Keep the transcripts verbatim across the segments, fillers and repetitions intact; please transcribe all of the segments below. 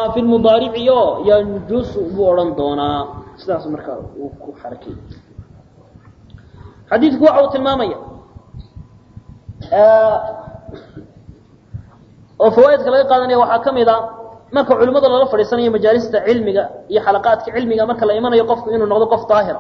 في المضارع ينجس بورن دونا سلاس مركا وحركي حديث كوعو تلمامية وفوائد كلا قادني waxa kamida marka culimada la fariisanayo majaalista cilmiga iyo xalaqaadka cilmiga marka la imanayo qofku inuu noqdo qof taahir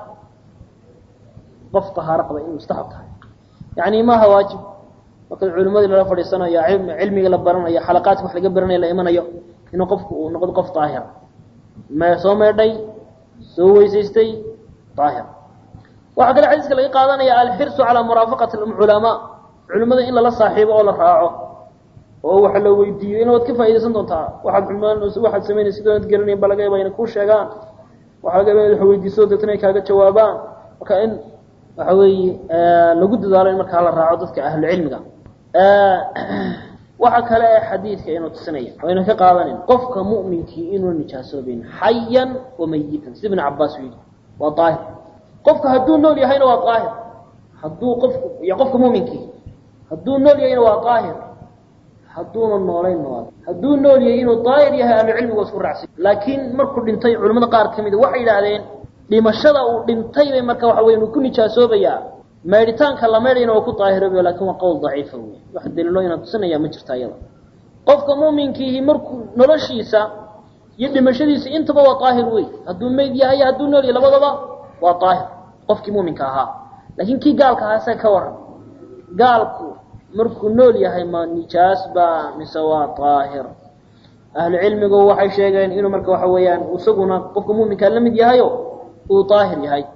qof taahir qaba inuu mustahab tahay yaani ma ha waajib marka culimada la fariisanayo cilmiga la baranayo xalaqaadka wax laga baranayo la imanayo inuu qofku uu noqdo qof taahir ma soo meedhay soo weysaystay taahir waxa kale xadiiska laga qaadanaya al-hirsu ala murafaqati al-ulama culimada in la saaxiibo oo la raaco oo waxa la weydiiyo inaad ka faa'iideysan doontaa waxaad cumaan waxaad sameynaysid inaad garanay balaga yaabay ku sheegaan waxa laga yaabay wax weydiiso dadna kaaga jawaabaan marka in waxa weeye lagu dadaalo in marka la raaco dadka ahlu cilmiga ee waxa kale ee xadiiska inuu tusinayo wayna ka qaadaneen qofka mu'minkii inuu nijaasoobin hayyan wa mayitan ibn Abbas wiil wa taahir qofka haduu nool yahayna waa taahir haduu qofku ya qofka mu'minkii haduu nool yahayna waa taahir hadduu noolayn nool hadduu nool yahay inuu daayir yahay ama cilmigu isku raacsan laakiin markuu dhintay culimada qaar kamid waxay yiraahdeen dhimashada uu dhintay bay marka waxa weeynu ku nijaasoobaya meeritaanka la meerayna oo ku daahiroobo laakiin waa qowl daciif ah wax daliilo inuu tusinaya ma jirta iyada qofka muuminkiihi markuu noloshiisa iyo dhimashadiisa intaba waa daahir weey hadduu meed yahay hadduu nool yahay labadaba waa daahir qofkii muuminka ahaa laakiin kii gaalka ahaa ka waran gaalku markuu nool yahay ma nijaas ba mise waa taahir ahlu cilmigu waxay sheegeen inuu marka waxa weeyaan isaguna qofka muuminka la mid yahay oo taahir yahay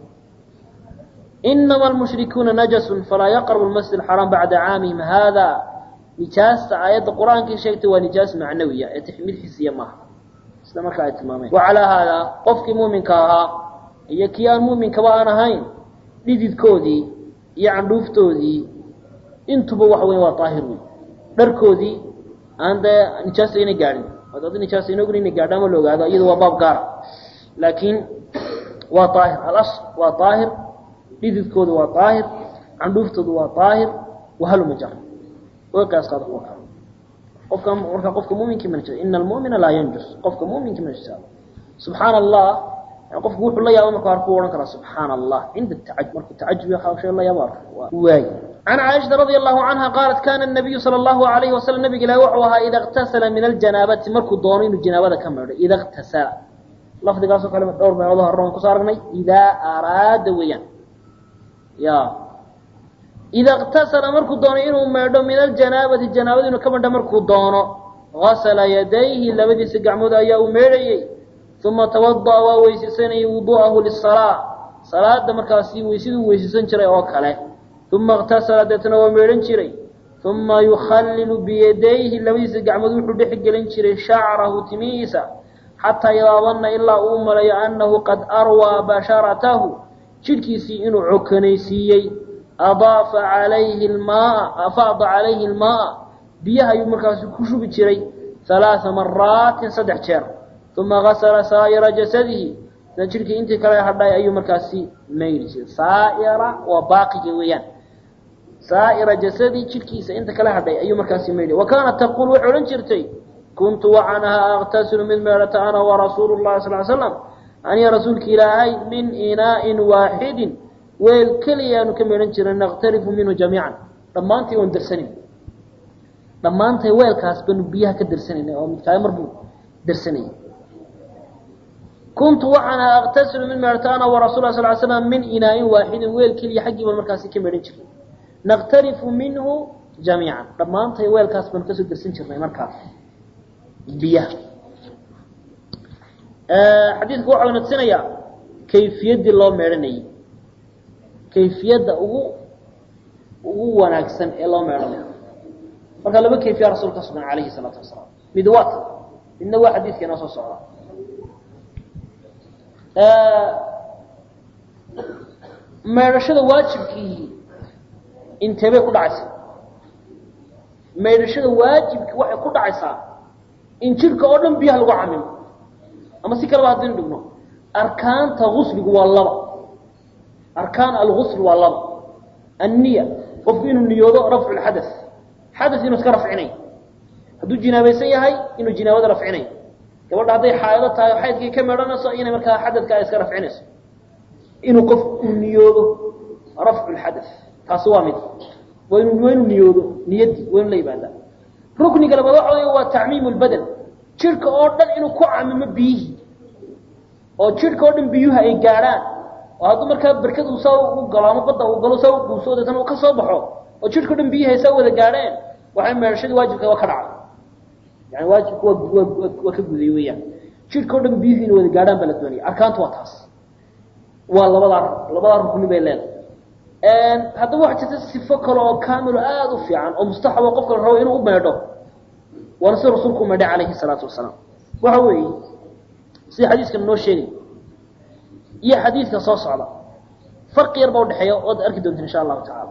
inma al-mushrikuuna najasun fala yaqrabu al-masjid al-haram ba'da 'aamihim hada nijaas ayada quraanka sheegtay waa nijaas macnawiya ee tahmiil hisiya ma isla marka ay tilmaameen wa ala hada qofkii muuminka ahaa iyo kii aan muuminka ba aan ahayn dhididkoodii iyo candhuuftoodii intuba wax weyn waa taahir weey dharkoodii aan nijaas inay gaarin wada nijaas inay ogrin gaadama loo gaado iyada waa baab gaar laakiin waa taahir al-asl waa taahir dhididkoodu waa taahir candhuuftoodu waa taahir wahal mujar oo kaas qad qofka marka qofka muuminka manjaa innal mu'mina la yanjus qofka muuminka manjaa subhanallah qofku wuxuu la yaabo marka arku oran kara subhanallah inda ta'ajjub marka ta'ajjub ya xawshay la yaabo waay عن عائشة رضي الله عنها قالت كان النبي صلى الله عليه وسلم نبي لا وحوها إذا اغتسل من الجنابة مركو دونين الجنابة كم إذا اغتسل لفظ قاسو كلمة دور ما يوضح الرون كسارني إذا أراد ويا يا إذا اغتسل مركو دونين من الجنابة الجنابة إنه كم مركو دونه غسل يديه لبدي سقعمود أياه ميري ثم توضأ وويسسني وضوءه للصلاة صلاة مركاسي ويسيد ويسسن شري وكاله ثم اغتسل دتنا وميرن جيري ثم يخلل بيديه لويس قعمد وحو دخلن جيري شعره تميسا حتى يظن الا امر انه قد اروى بشرته جلكيسي انه عكنيسيي اضاف عليه الماء افاض عليه الماء بيها يمركاس كشوب جيري ثلاث مرات صدح جير ثم غسل سائر جسده جلكي انت كلا حداي ايو مركاسي ميرسي سائر وباقي ويان سائر جسدي جلكيسا انت كلا حداي ايو مركاسي ميري وكانت تقول وحولن جرتي كنت وعنها اغتسل من ميرة انا ورسول الله صلى الله عليه وسلم أن رسولك إلهي من إناء واحد والكلية نكملن جرا نغترف منه جميعا لما أنت وندرسني لما أنت ويلكاس بنو بيها كدرسني أو متكاي مربوط درسني كنت وعنها اغتسل من ميرة انا ورسول الله صلى الله عليه وسلم من إناء واحد والكلية حقي والمركاسي كملن جرا نغترف منه جميعا لما أنت ويلكاس بنو كسو درسن جرا مركاس بيها آه حديث وحو نتسنيا كيفية الله ميرني كيفية ugu ugu wanaagsan ee loo meeray marka laba kayfiya rasuulka sallallahu alayhi salatu wasallam midwaat inna waa xadiiskana soo socda ee meerashada waajibkii intee ku dhacaysaa meerashada waajibkii waxay ku dhacaysaa in jirka oo dhan biyaha lagu caamilo ama si kala hadin dhigno arkaanta ghusligu waa laba arkaan al-ghusl waa laba an-niyya qof inuu niyoodo rafcu al-hadath hadath inuu iska rafcinay haduu jinaabaysan yahay inuu jinaabada rafcinay gabadha haday xaayado tahay xaydkii ka meedhanayso inay markaa xadadka iska rafcinayso inuu qof uu niyoodo rafcu alhadath taasi waa mid waynu waynu niyoodo niyadi waynu leeyahay rukniga labaad waxa weeye waa ta'miimul badan jirka oo dhan inuu ku caamimo biyihi oo jirka oo dhan biyuhu ay gaaraan oo hadduu markaa barkad uu soo u galaamo badda uu galo soo uu soo dadana uu ka soo baxo oo jirka oo dhan biyuhu ay soo wada gaareen waxay meeshadii waajibka waa ka dhacay yani waajibku waa waa ka guday weeyaan jirka oo dhan biyuhu inay wada gaaraan bala doonay arkaantu waa taas waa labada labada rukni bay leedahay een haddaba waxa jirta sifo kale oo kaamil aad u fiican oo mustaxab oo qofka rabo inuu u meedho waa rasuul rasuulku ma dhaca alayhi salaatu wasalaam waxa weeye si xadiiska noo sheegay iyo xadiiska soo socda farqi yar baa u dhaxeeyo oo arki doonto insha Allah ta'ala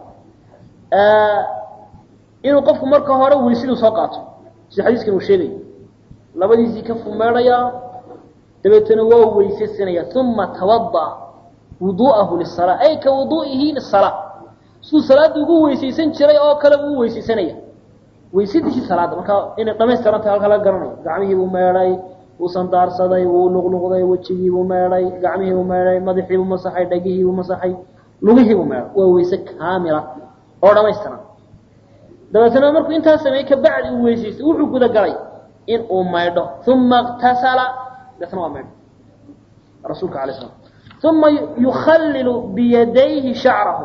ee inuu qofku marka hore weysidu soo qaato si xadiiska noo sheegay labadiisii ka fumeeraya dabeetana waa weysaysanaya thumma tawadda wudu'ahu lis-salat ay ka wudu'ihi lis-salat suu salaadu ugu weysaysan jiray oo kale uu weysaysanaya weysidii salaada marka in dhameystiranta halka la garanayo gacmihii uu meeray uu sandaarsaday uu luqluqday wajigii uu meeray gacmihii uu meeray madaxii uu masaxay dhagihii uu masaxay lugihii uu meeray waa weyse kaamila oo dhameystiran dabeetana markuu intaas sameeyay ka bacdi uu weysaysto wuxuu guda galay in uu meedho thumma ightasala dathna waa meedho rasuulka kaleey salaam thumma yukhallilu bi yadayhi sha'rahu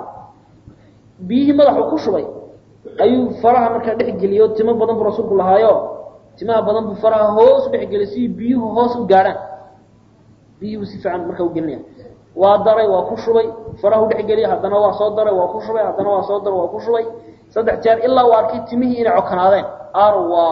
bihi madaxu ku shubay ayuu faraha marka dhex geliyo timo badan buu rasuulku lahaayo timaha badan buu faraha hoos dhex gelisay biyuhu hoos u gaaraan biyuhu si fiican marka u gelinaya waa daray waa ku shubay faraha dhex geliya hadana waa soo daray waa ku shubay hadana waa soo daray waa ku shubay saddex jeer ilaa waa arkay timihii inay cokanaadeen arwa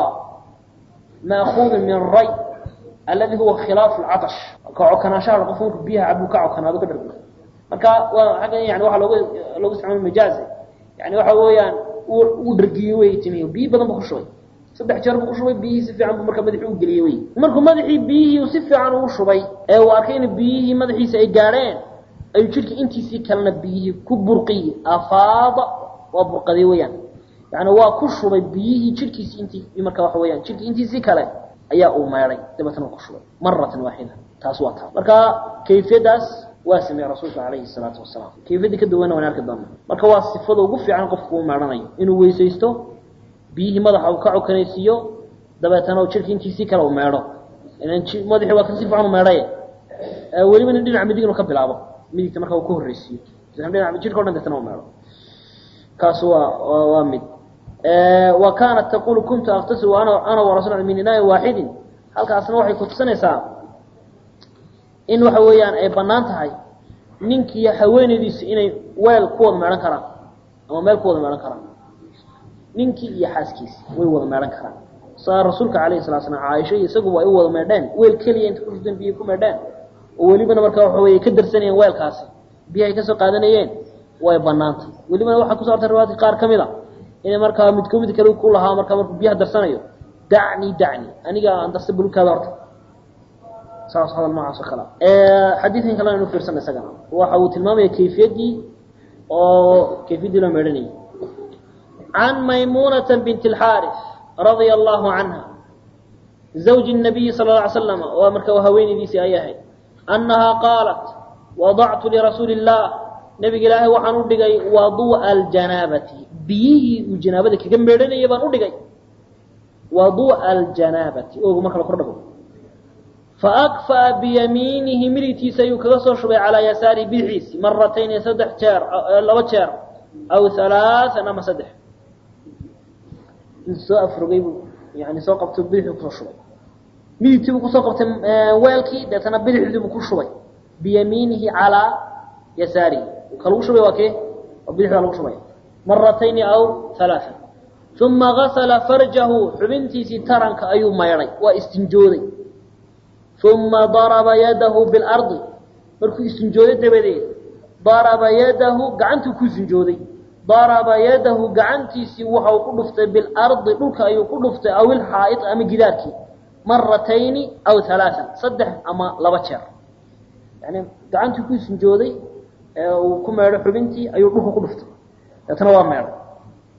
maakhud min ray alladhi huwa khilaf al-atash ka cokanaashaha qofku biyaha abu ka cokanaado ka dhargo marka waa xaga yani waxa loogu loogu isticmaalo majaazi yani waxa weeyaan uu dhargiyo way timiyo biyo badan buu ku shubay saddex jeer buu ku shubay biyo si fiican buu marka madaxii u geliyay way markuu madaxii biyo si fiican u shubay ee uu arkay in biyihii madaxiisa ay gaareen ay jirka intiisii kalena biyihii ku burqiyay afaada waa burqaday weeyaan yani waa ku shubay biyihii jirkiisii intii marka waxa weeyaan jirka intiisii kale ayaa uu meeray dabeetana ku shubay maratan waahida taas waa taa marka kayfiyadaas waa samee rasuulka alayhi salaatu wasalaam kayfiyada ka duwan waan arki doonaa marka waa sifada ugu fiican qofku uu meeranayo inuu weysaysto biyihi madaxa uu ka cokanaysiyo dabeetana uu jirka intiisii kale uu meero inaan madaxii waa ka si fiican u meeray ee waliba in dhinaca midig inuu ka bilaabo midigta marka uu ku horeysiyo dhinaca jirka oo dhan dadana uu meero kaas waa waa mid ee wa kaanat taqulu kuntu aqtasilu ana ana wa rasuulun min inaa waahidin halkaasna waxay ku tusinaysaa in waxa weeyaan ay banaan tahay ninkii haweenaydiisa inay weel ku wada meeran karaan ama meel ku wada meeran karaan ninkii iyo xaaskiisa way wada meeran karaan saa rasuulka kaleey salaasana Aisha isagu way wada meedheen weel kaliya inta ku jireen biyo ku meedheen oo waliba marka waxa weeye ka darsanayeen weelkaasi biyo ay ka soo qaadanayeen way banaanta waliba waxa ku soo artay riwaayad qaar kamida in marka mid ka mid kale ku lahaa marka markuu biyo darsanayo da'ni da'ni aniga aan darsa bulkaada horta saas hadal ma aso kala ee xadiisin kale inuu fiirsan isagana waxa uu tilmaamay kayfiyadii oo kayfiyadii la meeranay عن ميمونة بنت الحارث رضي الله عنها زوج النبي صلى الله عليه وسلم ومركه هويني دي سيايه أنها قالت وضعت لرسول الله نبي الله وحن ودغاي وضوء الجنابة بيه وجنابته كم بيرنيه بان ودغاي وضوء الجنابة او مركه كردبو فأكفى بيمينه مريتي سيكسر شبي على يساري بالعيس مرتين سدح جار لو جار أو ثلاث أنا ما سدح سو أفرقي يعني سو قبت بيح وكشوي ميتي وكسو قبت والكي ده تنبيه اللي بكشوي بيمينه على يساري وكلو شوي وكي وبيح على شوي مرتين أو ثلاثة ثم غسل فرجه حبنتي سترنك أيو ما يري واستنجودي ثم ضرب يده بالأرض مركو استنجودي دبدي ضرب يده قعنته كسنجودي ضرب يده قعنتي سي وحو كدفته بالارض دولك ايو كدفته او الحائط ام جداركي مرتين او ثلاثه صدح اما لبا جير يعني قعنتي كسنجودي او كمير خبنتي ايو دولك كدفته تنا وا مير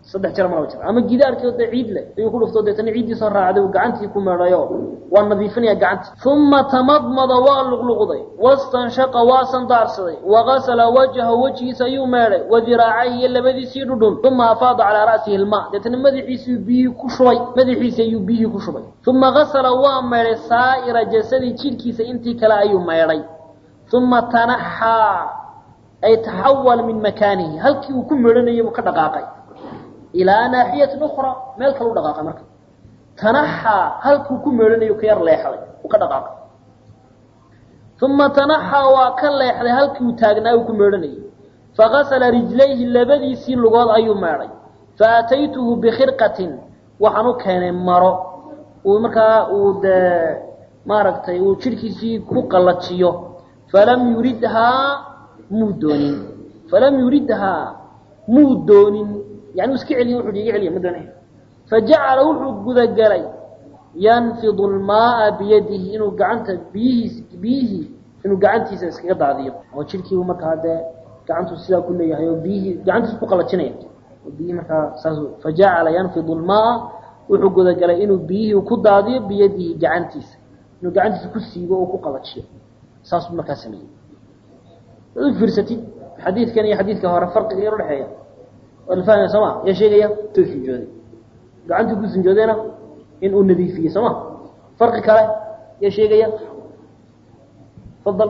saddex jeer ma wajib ama gidaarkii oo ciid leh ayuu ku dhuftoo deetana ciidii soo raacday gacantii ku meedayo waa nadiifinaya gacanta thumma tamadmada wa luqluqday wastanshaqa wa sandaarsaday wa ghasala wajhahu wajhiisa ayuu meeday wa diraacihi labadiisii dhudhun thumma afaada ala ra'sihi alma deetana madaxiisii biyo ku shubay madaxiisii ayuu biyo ku shubay thumma ghasala wa meeday saa'ira jasadi jidhkiisa intii kala ayuu meeday thumma tanaha ay tahawwal min makanihi halkii uu ku meedanayo ka dhaqaaqay إلى ناحية أخرى ملك لو دقاقة مركب تنحى هل كم يرني كير ليحلي وقد دقاقة ثم تنحى وكل ليحلي هل كم تاجنا وكم يرني فغسل رجليه اللبدي يصير لغاد أي ماري فأتيته بخرقة وحنو كان مرة ومركا ود ماركتي وشركي سي كوكالاتشيو فلم يردها مودونين فلم يردها مودونين يعني مسكعلي وحده يعلي مدنه فجعل وحده قدقلي ينفض الماء بيده إنه قعنته بيه بيه إنه قعنتي سيسكي ضعيف وشركي ومركا هذا قعنته السلا كله يهي وبيه قعنته سبق الله تشنين وبيه مركا ساسو فجعل ينفض الماء وحده قدقلي إنه بيه وكد ضعيف بيده قعنتي إنه قعنتي كسي وكد الله تشنين ساسو مركا سمين فرستي حديث كان حديث كهورا فرق غير الحياة والفاهم سماع يا شيء يا توفي جودي قعنتي كل سنجودينا إن النبي فيه سماع فرق كله يا شيء يا تفضل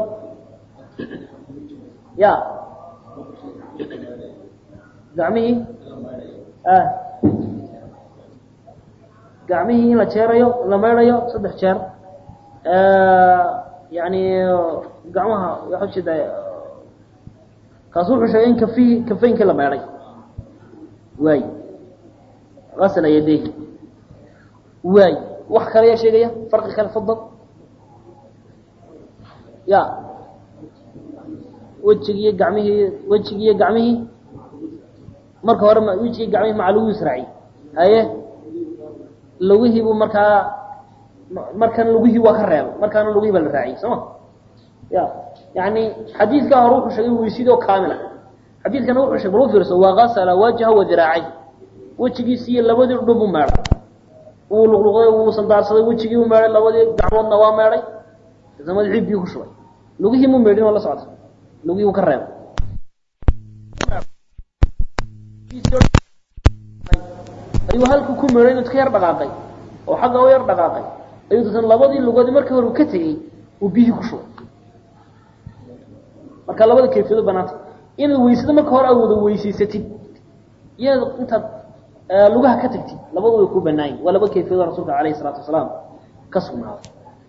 يا قعمي آه قعمي لا شيريو لا ميريو صدق شير آه يعني قعمها يحوش ده كاسور حشين كفي كفين كلا ميري واي غسل يديه واي وحكر يا شيخ فرق كان فضل يا وجهي قعمه وجهي قعمه marka hore ma wajhi gacmay macluum israaci haye lugihi buu marka markan lugihi waa ka reeb markan lugihi bal raaci soo ya yani xadiiska hore wuxuu sheegay weysido kaamila xadiidkan wuxuu sheegay buu fiirso waa ghasala wajhahu wa diraacihi wajigiisa labadii dhubu maaray uu luqluqay uu sandaarsaday wajigii uu maaray labadii gacmoodna waa maaray zamad xibii ku shubay lugihi mu meedin wala socda lugihi uu ka reeb ayuu halku ku meeray inuu ka yar dhaqaaqay oo xagga u yar dhaqaaqay ayuu dadkan labadii lugoodi markii hore ka tagay uu biyo ku shubay marka labada kayfiyadu banaatay in weysada marka hore aad weysiisatid iyada inta lugaha ka tagtid labadu way ku banaayeen wala ba kayfiyada rasuulka kaleey salaatu wasalaam ka sugnaaday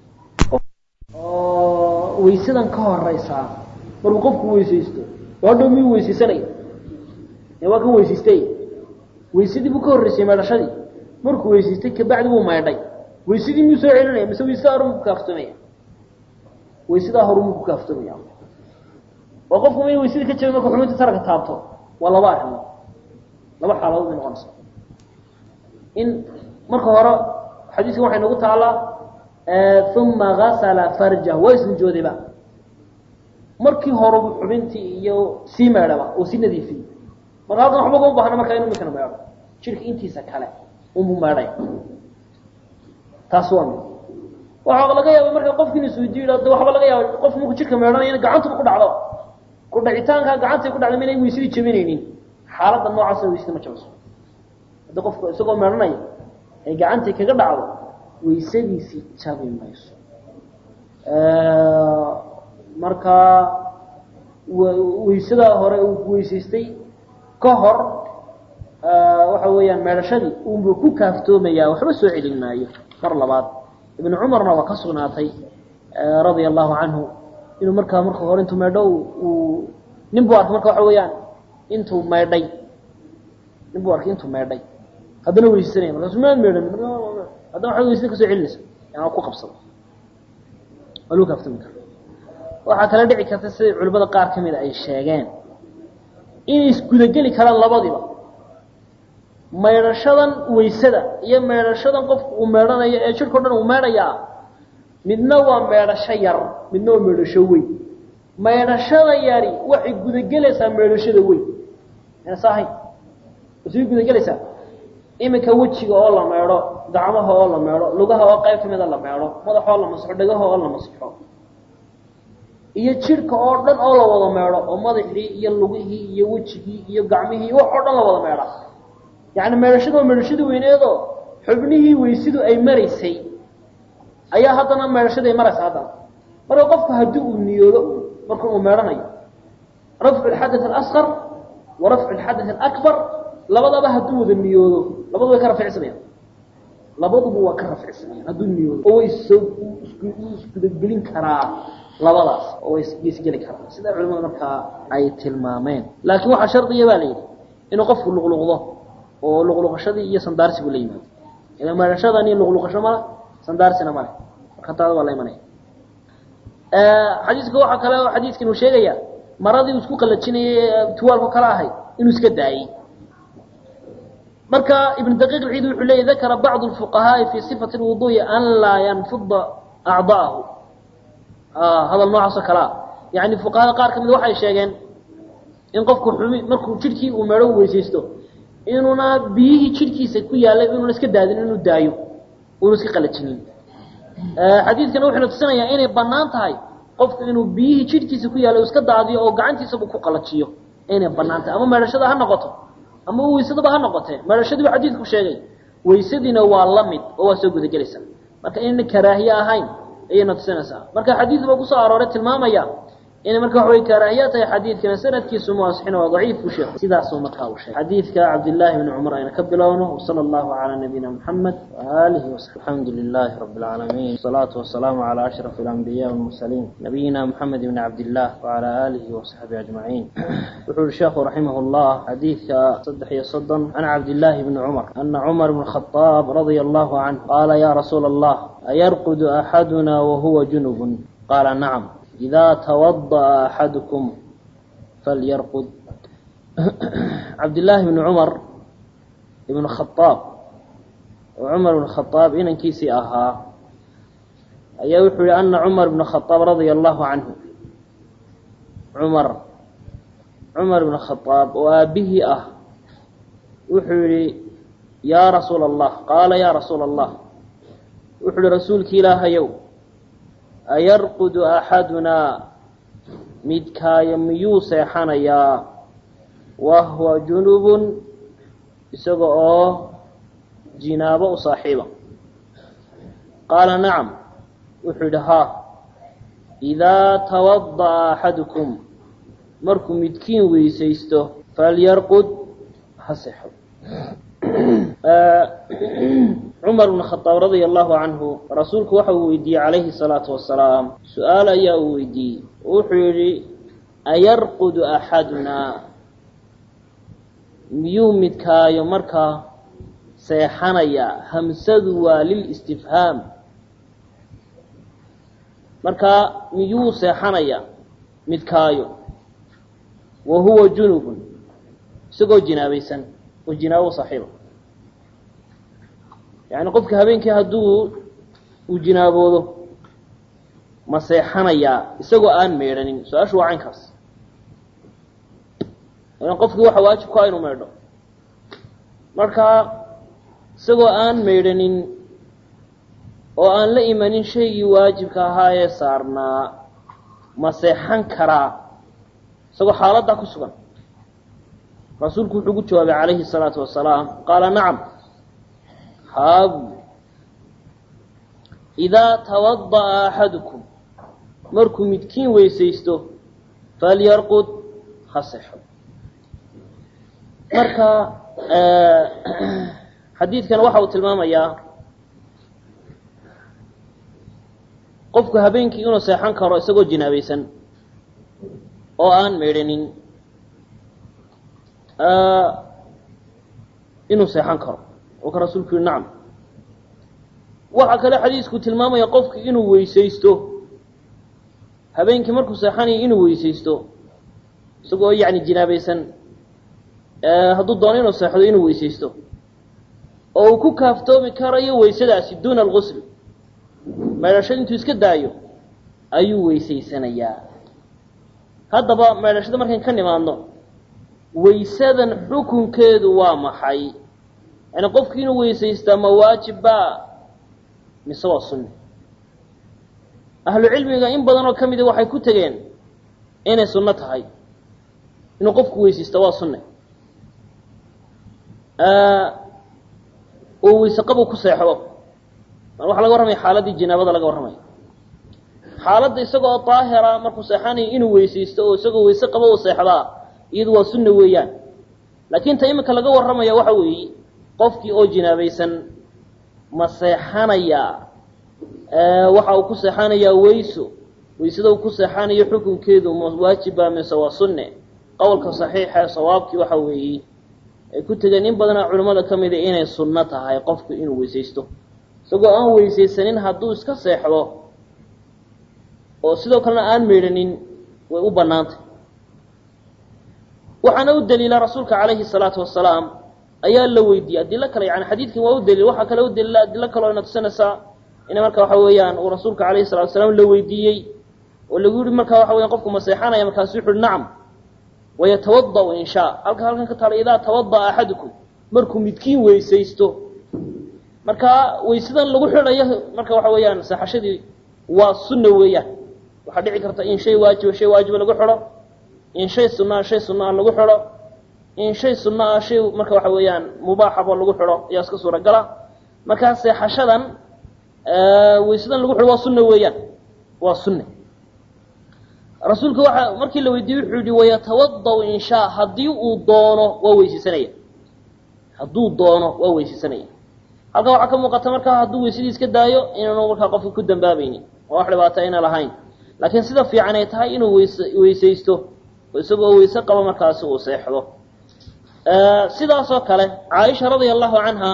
oo weysadan ka horeysa markuu qofku weysaysto waa dhoomi weysiisanay ee waa ka weysiistay weysidii buu ka horeysay meelashadii markuu weysiistay ka bacdi uu maydhay weysidii muu soo celinay mise weysada hore uu ka aftamay weysada hore uu ka aftamay oo qofku may weysidii ka jabay markuu xubinta sarka taabto waa laba arrin laba xaaladood in qoonso in marka hore xadiiska waxa inagu taala thumma ghasala farjahu wa isnjodiba markii hore xubintii iyo si meedaba oo si nadiifin marka hadda waxba ugu baahna marka inuu midkan meedo jirka intiisa kale uu meeday taasoo waxa laga yaabaa marka qofkii soo jiido waxba laga yaabaa qof markuu jirka meedanayo gacanta ku dhacdo ku dhacitaanka gacanta ku dhacdo inay weysidii jabinaynin xaaladda noocaas ah weysida ma jabso hada qofku isagoo meedanayo ay gacanta kaga dhacdo weysadiisi jabi mayso ee marka weysada hore uu weysiistay ka hor waxa weeyaan meedashadii uu ku kaaftoomaya waxba soo celinaayo mar labaad ibn umarna waa ka sugnaatay radiyallahu anhu inuu marka marka hore intuu meedho uu nin buu arkay marka waxa weeyaan intuu meedhay nin buu arkay intuu meedhay hadana weysanay marka sumaan meedhan hadana waxa weeysan ka soo celinaysa yaa ku qabsado walu kaaftoomay waxa kala dhici karta sida culimada qaar kamid ay sheegeen in iskuda gali karaan labadiba meedashadan weysada iyo meedashadan qofku uu meedhanayo ee jirka dhan uu meedhaya midna waa meedasho yar midna waa meedasho weyn meedashada yari waxay guda galaysaa meedashada weyn ee saahay usii guda galaysaa iminka wejiga oo la meedho gacmaha oo la meedho lugaha oo qayb kamida la meedho madaxa oo la masxo dhagaha oo la masxo iyo jirka oo dhan oo la wada meedho oo madaxii iyo lugihii iyo wejigii iyo gacmihii wax oo dhan la wada meedha yani meedhashada oo meedhashada weyneedoo xubnihii weysidu ay maraysay ayaa haddana meedhashada ay maraysa haddana marka qofku haddii uu niyoodo marka uu meedhanayo rafcu alxadath alasqar wa rafcu alxadath alakbar labadaba hadduu wada niyoodo labadu way ka rafcsanayaan labaduba waa ka rafcsanayaan hadduu niyoodo oo way soo isgudagelin karaa labadaas oo way isgeli karaa sida culimada markaa ay tilmaameen laakiin waxaa shardiya baa la yidhi inuu qofku luqluqdo oo luqluqashadii iyo sandaarsigu la yimaado ila meedhashadani luqluqasho male sandaarsina male marka taada waa la imanaya xadiiska waxaa kale oo xadiiskan uu sheegaya maradii uu isku qalajinayay tuwaalku kala ahayd inuu iska daayey marka ibn daqiiq al-ciid wuxuu leeyahay dakara ba'd al-fuqahaa fi sifati al-wudu'i an la yanfudha a'daahu ah hada noocaas kala yaani fuqahaa qaar kamid waxay sheegeen in qofku xumi markuu jirkii uu meedho weysaysto inuuna biyihi jirkiisa ku yaalay inuu iska daadin inuu daayo uu iska qalajinin xadiiskan wuxuu tusinayaa inay banaan tahay qofku inuu biyihi jirkiisa ku yaalay iska daadiyo oo gacantiisa ku qalajiyo inay banaan tahay ama meedhashada ha noqoto ama weysadaba ha noqotee meedhashadii xadiisku sheegay weysadina waa la mid oo waa soo guda galaysa marka in karaahiye ahayn ayayna tusinaysaa marka xadiisba ku soo arooray tilmaamaya in marka wax way karaahiyada xadiidkana sanadkiisu muasixina waa dhaif ku sheekh sidaas oo markaa uu sheegay xadiidka Abdullah ibn Umar ayna ka bilowno sallallahu ala nabiyina Muhammad wa alihi wa sahbihi alhamdulillah rabbil alamin salatu wassalamu ala ashrafil anbiya wal mursalin nabiyina Muhammad ibn Abdullah wa ala alihi wa sahbihi ajma'in wuxuu sheekhu rahimahullah xadiidka saddex iyo soddon an Abdullah ibn Umar anna Umar ibn Khattab radiyallahu anhu qala ya rasul Allah ayarqudu ahaduna wa huwa junubun qala na'am إذا توضأ أحدكم فليرقد عبد الله بن عمر بن الخطاب وعمر بن الخطاب إن كيسي أها يوحي أن عمر بن الخطاب رضي الله عنه عمر عمر بن الخطاب وأبيه أه وحي يا رسول الله قال يا رسول الله وحي رسولك إله يوم أيرقد أحدنا مدكاي ميوس حنيا وهو جنوب إسقى جنابه صاحبه قال نعم وحدها إذا توضأ أحدكم مركم مدكين ويسيسته فليرقد حسحه عمر بن الخطاب رضي الله عنه رسولك وحو ويدي عليه الصلاة والسلام سؤال يا ويدي وحيري أيرقد أحدنا ميومتك يمركا سيحانيا همسد للاستفهام مركا ميو سيحانيا متكايو وهو جنوب سقو جنابيسا وجنابه صاحبه يعني قفك هبينك هدو وجنابوده ما سيحانيا isagoo aan meeranin su'aashu waa caynkaas yani qofku waxa waajib ku ah inuu meedho marka isagoo aan meeranin oo aan la imanin shaygii waajibka ahaa ee saarnaa ma seexan karaa isagoo xaaladda ku sugan rasuulku wuxuu ku jawaabay calayhi salaatu wasalaam qaala nacam هاب إذا توضأ أحدكم مركم متكين ويسيستو فليرقد خصحه مركا آه حديث كان وحاو تلماما يا قفك هبينك إنو سيحان كارو إساقو جنابيسا أو آن ميرينين آه إنو سيحان كارو وكرسولك نعم وحكى حديثك تلماما يقفك إنه ويسيستو هبينك مركو سيحاني إنه ويسيستو سقوا يعني جنابيسا أه هدو الضانين وسيحدو إنه ويسيستو أو كوكافتو بكاريو ويسداسي دون الغسل ما يرشد انتو اسكد دايو أيو ويسيسان اياه هذا با ما يرشد مركن كان ما عنده weysadan xukunkeedu waa maxay yani qofkii inuu weysaystaa ma waajibba mise waa sunne ahlu cilmiga in badan oo ka mid waxay ku tageen inay sunno tahay inuu qofku weysaysto waa sunne oo weyse qabu ku seexdo waxa laga warramay xaaladii jinaabada laga warramay xaaladda isagoo daahira markuu seexanayo inuu weysaysto oo isagoo weyse qabo uu seexdaa iyadu waa sunne weeyaan laakiin ta imika laga warramaya waxa weeye qofkii oo jinaabaysan ma seexanaya waxa uu ku seexanayaa weyso weysada uu ku seexanayo xukunkeedu ma waajiba mise waa sunne qowlka saxiixa ee sawaabkii waxa weeye ay ku tageen in badan culimada ka mid ah inay sunno tahay qofku inuu weysaysto isagoo aan weysaysanin hadduu iska seexdo oo sidoo kalena aan meedhanin way u bannaantay waxaana u daliila rasuulka calayhi salaatu wasalaam ayaa la weydiiyey adilo kale yani xadiidkan waa u daliil waxaa kale u daliila adilo kale oo ina tusinaysaa ina marka waxa weeyaan uu rasuulka calayhi salatu wasalaam la weydiiyey oo lagu yihi marka waxa weyan qofku ma seexanaya markaasu wuxu uhi nacam wayatawada'u in shaa halka halkan ka taala idaa tawada'a axadukum markuu midkiin weysaysto marka weysadan lagu xidhayo marka waxa weeyaan seexashadii waa sunna weeyaan waxaa dhici karta in shay waajiba shay waajiba lagu xidho in shay sunaa shay sunaa lagu xidho in shay sunaa shay marka waxa weeyaan mubaaxaba lagu xidho ayaa iska suuragala markaa seexashadan weysadan lagu xidho waa sunna weeyaan waa sunne rasuulka waxa markii la weydiiyey wuxuu yidhi wayatawada'u in shaa haddii uu doono waa weysaysanaya hadduu doono waa weysaysanaya halkaa waxaa ka muuqata markaa hadduu weysadii iska daayo inaanu markaa qofka ku dambaabaynin oo wax dhibaata ayna lahayn laakiin sida fiican ay tahay inuu weys weysaysto isagoo weyse qabo markaasi uu seexdo sidaasoo kale caaisha radia allahu canha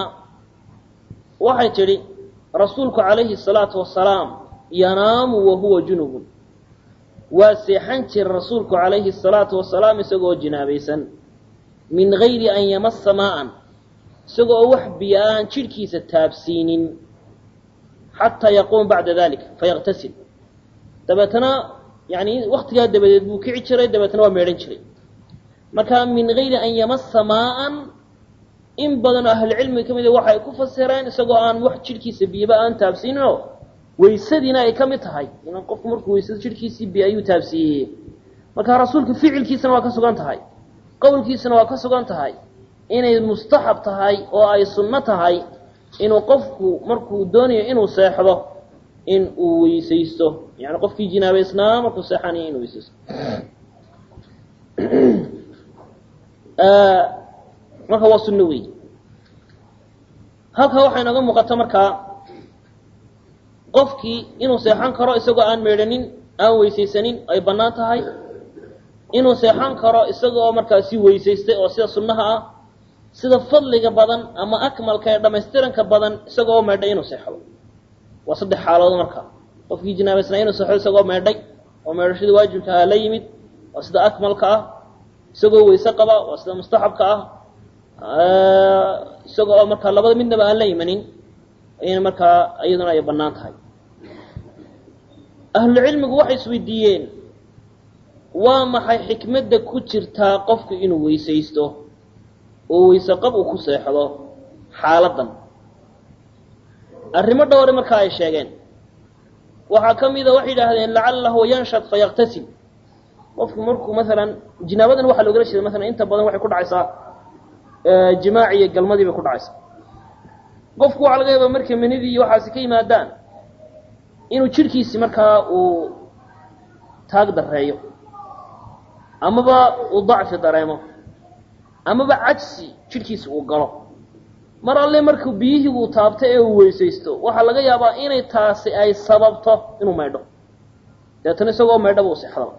waxay tidhi rasuulku calayhi salaatu wasalaam yanaamu wahuwa junubun waa seexan jira rasuulku calayhi salaatu wasalaam isagoo jinaabaysan min gayri an yamassa maa'an isagoo wax biyo aan jidhkiisa taabsiinin xataa yaquum bacda dalik fayaqtasil dabeetana yani waktigaa dabadeed buu kici jiray dabeetana waa meedhan jiray marka min gayri an yamassa maa'an in badan oo ahlucilmiga ka mid a waxay ku fasireen isagoo aan wax jidhkiisa biyaba aan taabsiininoo weysadiina ay ka mid tahay in qofku markuu weysado jidhkiisii biyo ayuu taabsiiyey marka rasuulka ficilkiisana waa ka sugan tahay qowlkiisana waa ka sugan tahay inay mustaxab tahay oo ay sunno tahay inuu qofku markuu doonayo inuu seexdo in uu weysaysto yani qofkii jinaabaysnaa markuu seexanayo inuu weysaysto marka waa sunno wey halkaa waxay nooga muuqata markaa qofkii inuu seexan karo isagoo aan meedhanin aan weysaysanin ay bannaan tahay inuu seexan karo isagoo markaasi weysaystay oo sida sunnaha ah sida fadliga badan ama akmalka ee dhamaystiranka badan isagoo meedhay inuu seexdo waa saddex xaaladood marka qofkii jinaabaysnaa inuu seexdo isagoo meedhay oo meedhashadii waajibka ah la yimid waa sida akmalka ah isagoo weyse qaba waa sida mustaxabka ah isagoo markaa labada midnaba aan la imanin ayna markaa iyaduna ay bannaan tahay ahlucilmigu waxay isweydiiyeen waa maxay xikmadda ku jirtaa qofku inuu weysaysto oo weyse qab uu ku seexdo xaaladdan arrimo dhowre markaa ay sheegeen waxaa ka mida waxay yidhaahdeen lacalahu yanshad fayaqtasil qofku markuu maalan jinaabadan waxaa loogala jeeda maalan inta badan waxay ku dhacaysaa jimaaci iyo galmadii bay ku dhacaysaa qofku waxaa laga yaabaa markay manidii iyo waxaasi ka yimaadaan inuu jidhkiisi markaa uu taag dareeyo amaba uu dacfi dareemo amaba cajsi jidhkiisi uu galo mar alle markuu biyihii uu taabto ee uu weysaysto waxaa laga yaabaa inay taasi ay sababto inuu maydho deetana isagoo maydhaba u seexdaba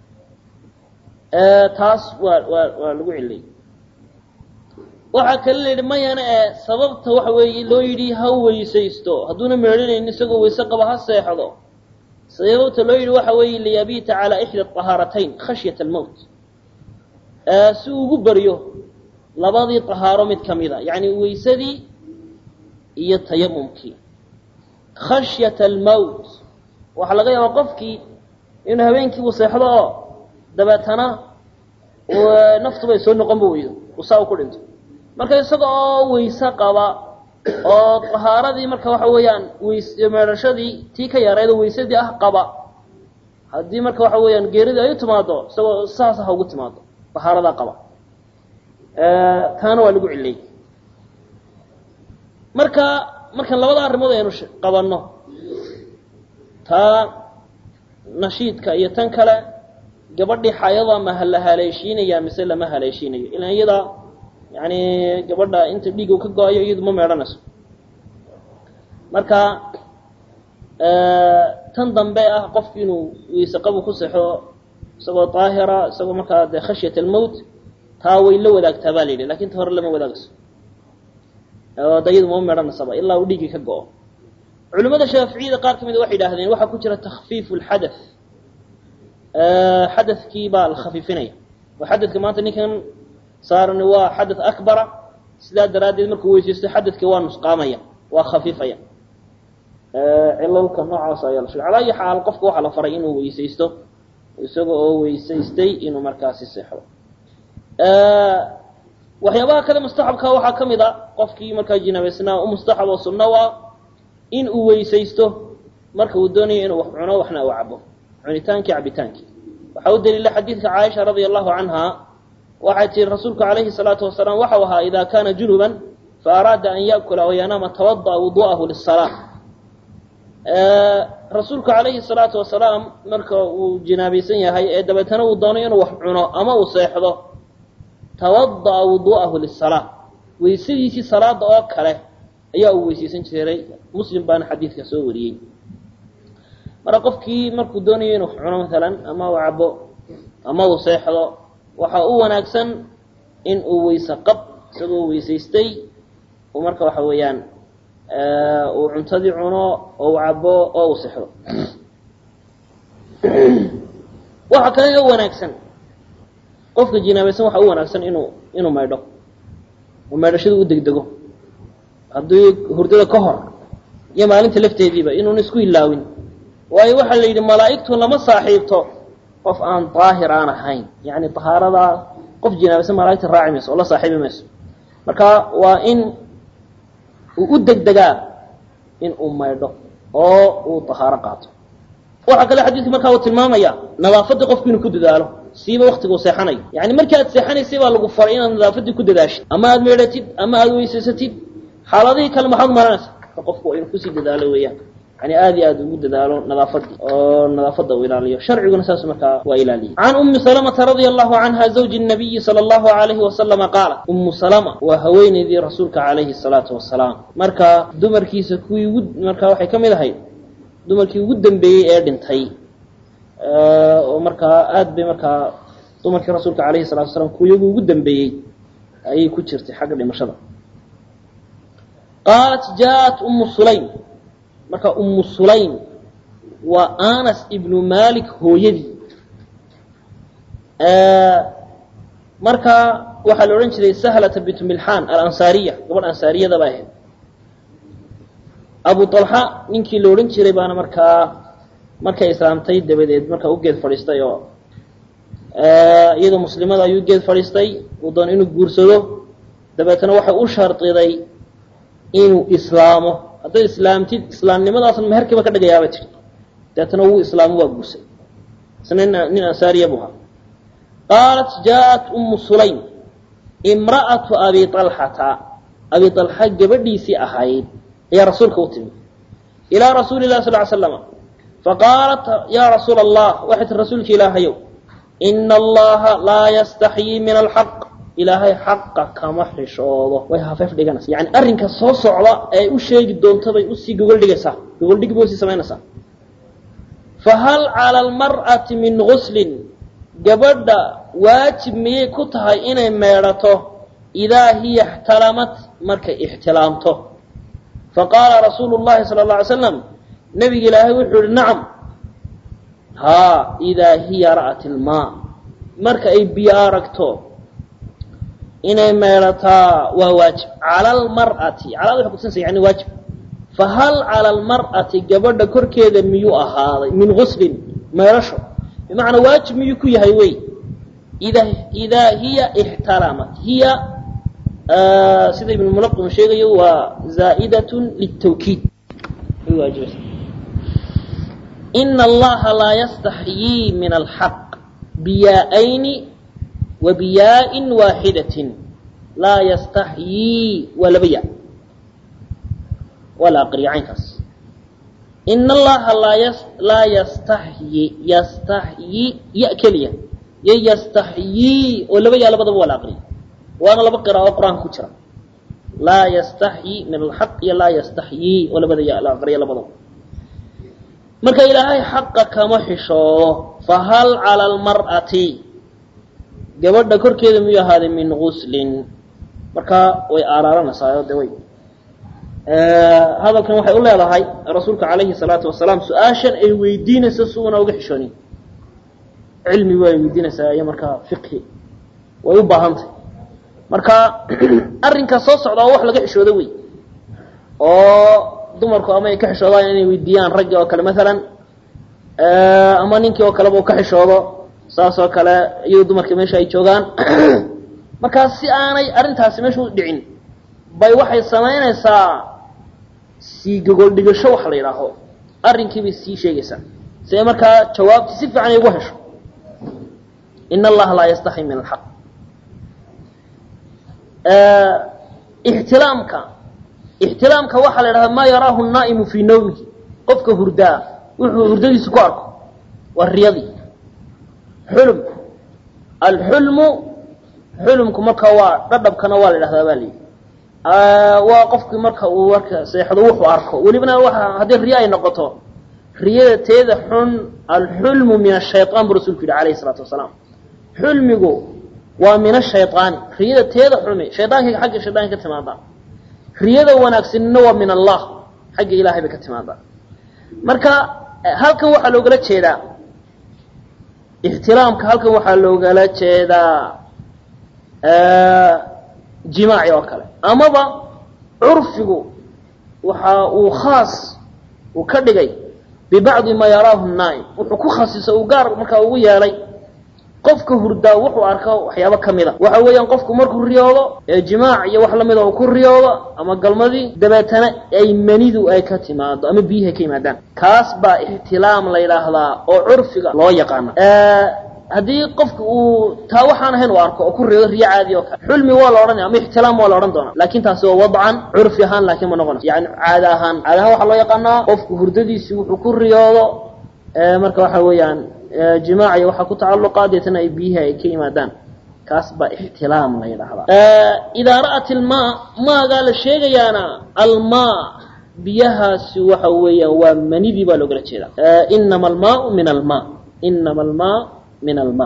taas waa waa waa lagu celiyey waxaa kale la yidhi mayana ee sababta waxa weeye loo yidhi ha weysaysto hadduuna meedhanaynin isagoo weyse qaba ha seexdo sababta loo yidhi waxa weeye liyabiita calaa ixda ahaaratayn khashyata almowt si uu ugu baryo labadii tahaaro mid ka mida yacni weysadii iyo tayamumkii khashyata almowt waxaa laga yaabaa qofkii inuu habeenkii uu seexdo oo dabeetana oo naftu bay soo noqon booydo usaa ku dhinto marka isagoo weysa qaba oo tahaaradii marka waxa weeyaan weysa meerashadii tii ka yareedo weysadii ah qaba hadii marka waxa weeyaan geerida ay timaado isagoo saas ah ugu timaado tahaarada qaba ee taana waa lagu cilay marka marka labada arrimood aynu qabanno ta nashiidka iyo tan kale gabadhii xayada ma hal haleeshiinaya mise lama haleeshiinayo ilaa iyada yani gabadha inta dhiig uu ka gooyo iyadu ma meeranayso marka ee tan dambe ah qofku inuu weysa qabo ku saxo isagoo taahira isagoo marka de khashiyat al-maut taa way la wadaagtaa baa leeyahay laakiin hore lama wadaagso oo dayadu ma meeranayso ilaa uu dhiig ka gooyo culimada shaafiiciyada qaar kamid waxay yiraahdeen waxa ku jira takhfiif al-hadath ee hadathkii baa la khafiifinaya wa hadathka maanta ninkan saarni waa hadath akbara sida daraadeed markuu weysaysto hadathka waa nusqaamaya waa khafiifaya ee cilalka noocaas ayaa la sheegay calaa xaal qofku waxa la faray inuu weysaysto isagoo oo weysaystay inuu markaas seexdo ee waxyaabaha kale mustaxabka waxa kamid ah qofkii markaa jinaabeysnaa oo mustaxab oo sunna waa in uu weysaysto marka uu doonayo inuu wax cuno waxna uu cabo cunitaanki cabitaanki waxa uu daliilay xadiidka Aisha radhiyallahu anha waxa tii rasuulku alayhi salatu wasalaam waxa waha ida kana junuban fa arada an yakula wa yanama tawadda wudu'ahu lis-salah ee rasuulku alayhi salatu wasalaam marka uu jinaabaysan yahay ee dabeetana uu doonayo inuu wax cuno ama uu seexdo tawadda wudu'ahu lis-salah weysadiisi salaada oo kale ayaa uu weysaysan jiray muslim baan xadiidka soo wariyay marka qofkii markuu doonayo inuu cuno midalan ama uu cabo ama uu seexdo waxa uu wanaagsan in uu weysa qab isagoo weysaystay oo marka waxa weeyaan ee uu cuntadii cuno oo cabo oo uu seexdo waxa kale oo wanaagsan qofka jinaabaysan waxa uu wanaagsan inuu inuu maydho oo maydhashadu u degdego haddii hurdada ka hor iyo maalinta lafteediiba inuu isku ilaawin waayo waxa la yiri malaa'iktu lama saaxiibto qof aan taahir aan ahayn yaani tahaarada qof jinaabaysan malaa'ikta raacimayso oo la saaxiibayso marka waa in uu u degdegaa in uu maydho oo uu tahaaro qaato waxa kale xadiidku markaa uu tilmaamaya nadaafada qofku inuu ku dadaalo siiba waqtiga uu seexanayo yaani markii aad seexanaysay baa lagu faray inaad nadaafadii ku dadaashid ama aad meedhatid ama aad weysasatid xaaladii kale maxaad maranaysaa qofku inuu ku sii dadaalo weeyaan يعني آدي آدي وجود دالو نظافة أو نظافة وإلالية شرع ونساس مكا وإلالية عن أم سلمة رضي الله عنها زوج النبي صلى الله عليه وسلم قال أم سلمة وهوين ذي رسولك عليه الصلاة والسلام مركا دمر كيس كوي ود مركا وحي كم هاي دمر كي ودن بي إيردنت هاي أه ومركا آد بمركا دمر كي رسولك عليه الصلاة والسلام كوي ودن بي أي كتشرتي حق لمشرة قالت جاءت أم سليم marka ummu sulaym wa anas ibn malik hooyadii ee marka waxa la oran jiray sahlata bint milhan al-ansariya gabadh ansariyada baa ahayd abu talha ninkii la oran jiray baana marka markay islaamtay dabadeed marka u geed fadhiistay oo ee iyadoo muslimada ayuu geed fadhiistay uu doon inuu guursado dabeetana waxa uu shartiday inuu islaamo هذا الإسلام تيد إسلام لماذا أصلا مهرك ما كده جاوبت تأتنا هو إسلام وابوسي سنين نين أساري أبوها قالت جاءت أم سليم امرأة أبي طلحة أبي طلحة جبدي سي أحايد يا رسول كوتمي إلى رسول الله صلى الله عليه وسلم فقالت يا رسول الله وحد الرسول إله يوم إن الله لا يستحيي من الحق إلهي حقا كما حشوده ويها فيف دغنس يعني ارنك سو سوعدا اي او شيغي دونتبay u si gogol dhigaysa gogol dhig boo si sameynaysa فهل على المرأة من غسل gabadha waajib miyay ku tahay inay meerato إذا هي احتلمت markay ihtilaamto فقال رسول الله صلى الله عليه وسلم نبي إلهي wuxuu نعم ها إذا هي رأت الماء markay biyaaragto إنه ميرتا وواجب على المرأة على هذا حكم يعني واجب فهل على المرأة جبرد كركيد ميو أهاضي من غسل ما يرشو بمعنى واجب ميو كي هايوي إذا إذا هي احترمت هي آه سيدي ابن الملقم شيء وزائدة للتوكيد إن الله لا يستحيي من الحق بياءين وبياء واحدة لا يستحيي ولا بياء ولا قريعين كاس إن الله لا يس لا يستحيي يستحيي يأكليه يستحيي ولا بياء لبضب ولا قريع وأنا لبقرأ القرآن كتير لا يستحيي من الحق لا يستحيي ولا بياء لا قريع لبضب marka ilaahay xaqa kama xisho fahal ala almar'ati gabadha korkeeda miyuu ahaaday min ghuslin marka way aaraaranaysaa de way ee hadalkan waxay u leedahay rasuulka kaleeyhi salaatu wasalaam su'aashan ay weydiinayso suuna uga xishoonin cilmi way weydiinaysaa iyo marka fiqhi way u baahantay marka arrinka soo socda wax laga xishoodo way oo dumarku ama ay ka xishoodaan inay weydiiyaan rag oo kale midalan ee ama ninkii oo kale uu ka xishoodo saas oo kale iyo dumarka meesha ay joogaan marka si aanay arintaasi meesha u dhicin bay waxay sameynaysaa si gogol dhigasho wax la yiraahdo arrinkii bay sii sheegaysaa si marka jawaabti si fiican ay ugu hesho inna allaha la yastahi min alhaq ee ihtilaamka ihtilaamka waxa la yiraahdaa ma yaraahu an-naa'imu fi nawmihi qofka hurdaa wuxuu hurdadiisu ku arko waa riyadi xulm al-hulmu hulmku marka waa dhadhabkana waa la yiraahdaa bali ah waa qofku marka uu warka seexdo wuxuu arko walibna waxa hadii riya ay noqoto riyada teeda xun al-hulmu min ash-shaytaan rasuulku alayhi salatu wasalaam hulmigu waa min ash-shaytaan riyada teeda xun shaytaanka xagga shaytaanka ka timaada riyada wanaagsanna waa min Allah xagga Ilaahay ba ka timaada marka halkan waxa loo gala jeedaa ihtilaamka halkan waxa loo gala jeedaa ee jimaaci oo kale amaba urfigu waxa uu khaas uu ka dhigay bibaadi ma yaraahu an-naa'im wuxuu ku khasisay uu gaar marka ugu yeelay qofka hurdaa wuxuu arkaa waxyaabo kamida waxa weeyaan qofku markuu riyoodo ee jimaac iyo wax lamid ah uu ku riyoodo ama galmadii dabeetana ay manidu ay ka timaado ama biyaha ka yimaadaan kaas baa ihtilaam la yiraahdaa oo urfiga loo yaqaan ee hadii qofku uu taa waxaan ahayn uu arko oo ku riyoodo riya caadi oo kale xulmi waa la oranaya ama ihtilaam waa la oran doonaa laakiin taasi waa wadcan urfi ahaan laakiin ma noqonayo yaani caadi ahaan caadi ahaan waxa loo yaqaanaa qofku hurdadiisa wuxuu ku riyoodo ee marka waxa weeyaan جماعي waxa ku tacalluqaadayna ay biyaha ay ka yimaadaan kaas ba ihtilaam la yiraahdaa ee ida ra'at alma ma gal sheegayana alma biyahaasi waxa weeyaan waa manidi ba loo gala jeedaa ee inma almaa'u min alma inma almaa'u min alma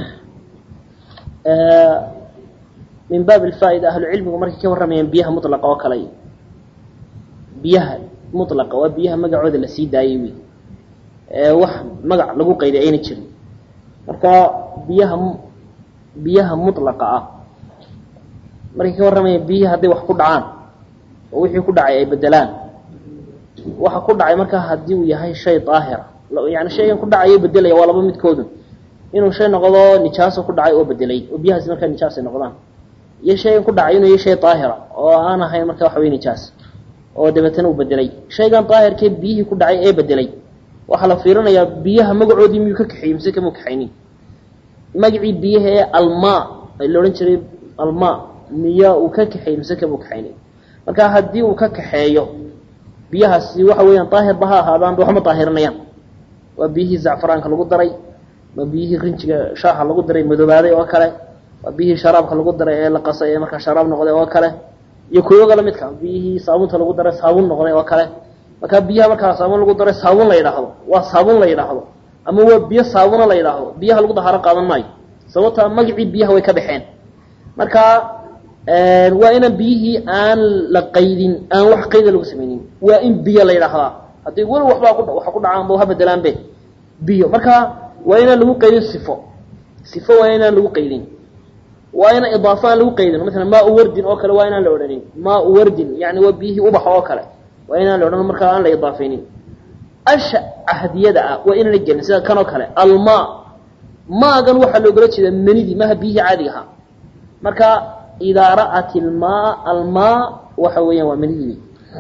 ee min baab alfaa'ida ahlu ilmigu markay ka waramayaan biyaha mutlaqa oo kale biyaha mutlaqa waa biyaha magacooda la sii daayay ee wax magac lagu qeyday ayna jirin marka biyaha biyaha mutlaqa ah markii ka waramay biyaha haday wax ku dhacaan oo wixii ku dhacay ay bedelaan waxa ku dhacay marka hadii uu yahay shay daahir yaani shaygan ku dhacay bedelay waa laba midkood inuu shay noqdo nijaaso ku dhacay oo bedelay oo biyahaas marka nijaas ay noqdaan iyo shaygan ku dhacay inuu yahay shay daahir oo aan ahayn marka wax weyn nijaas oo dabeetana uu bedelay shaygan daahirkee biyihii ku dhacay ee bedelay waxa la fiirinayaa biyaha magacoodii miyuu ka kaxeeyay mise kama kaxaynin magacii biyaha ee alma ay looran jiray alma miya uu ka kaxeeyay mise kama kaxaynin marka hadii uu ka kaxeeyo biyahaasi waxa weeyaan daahir baha ahaadaan waxma daahirinayaan waa biyihii zacfaraanka lagu daray waa biyihii rinjiga shaaha lagu daray madoobaday oo kale waa biyihii sharaabka lagu daray ee la qasay ee marka sharaab noqday oo kale iyo kuwa la midka biyihii saabunta lagu daray saabun noqday oo kale marka biyaha marka saabun lagu daray saabun la yiraahdo waa saabun la yiraahdo ama waa biyo saabun la yiraahdo biyaha lagu daharo qaadan maayo sababta magacii biyaha way ka baxeen marka ee waa in biyihii aan la qaydin aan wax qayd lagu sameeynin waa in biyo la yiraahdaa hadii wal waxba ku waxa ku dhacaan baa bedelaan be biyo marka waa in lagu qaydin sifo sifo waa in lagu qaydin waa in idaafaan lagu qaydin mesela ma wardin oo kale waa in la oranin ma wardin yaani waa biyihii ubax oo kale waa in la oran marka aan la idaafeynin ash ahdiyada waa in la gelin sida kan oo kale alma maagan waxaa loogala jeeda manidii maha biyihii caadiga ahaa marka idaa ra'at ilmaa almaa waxa weeyaan waa manidii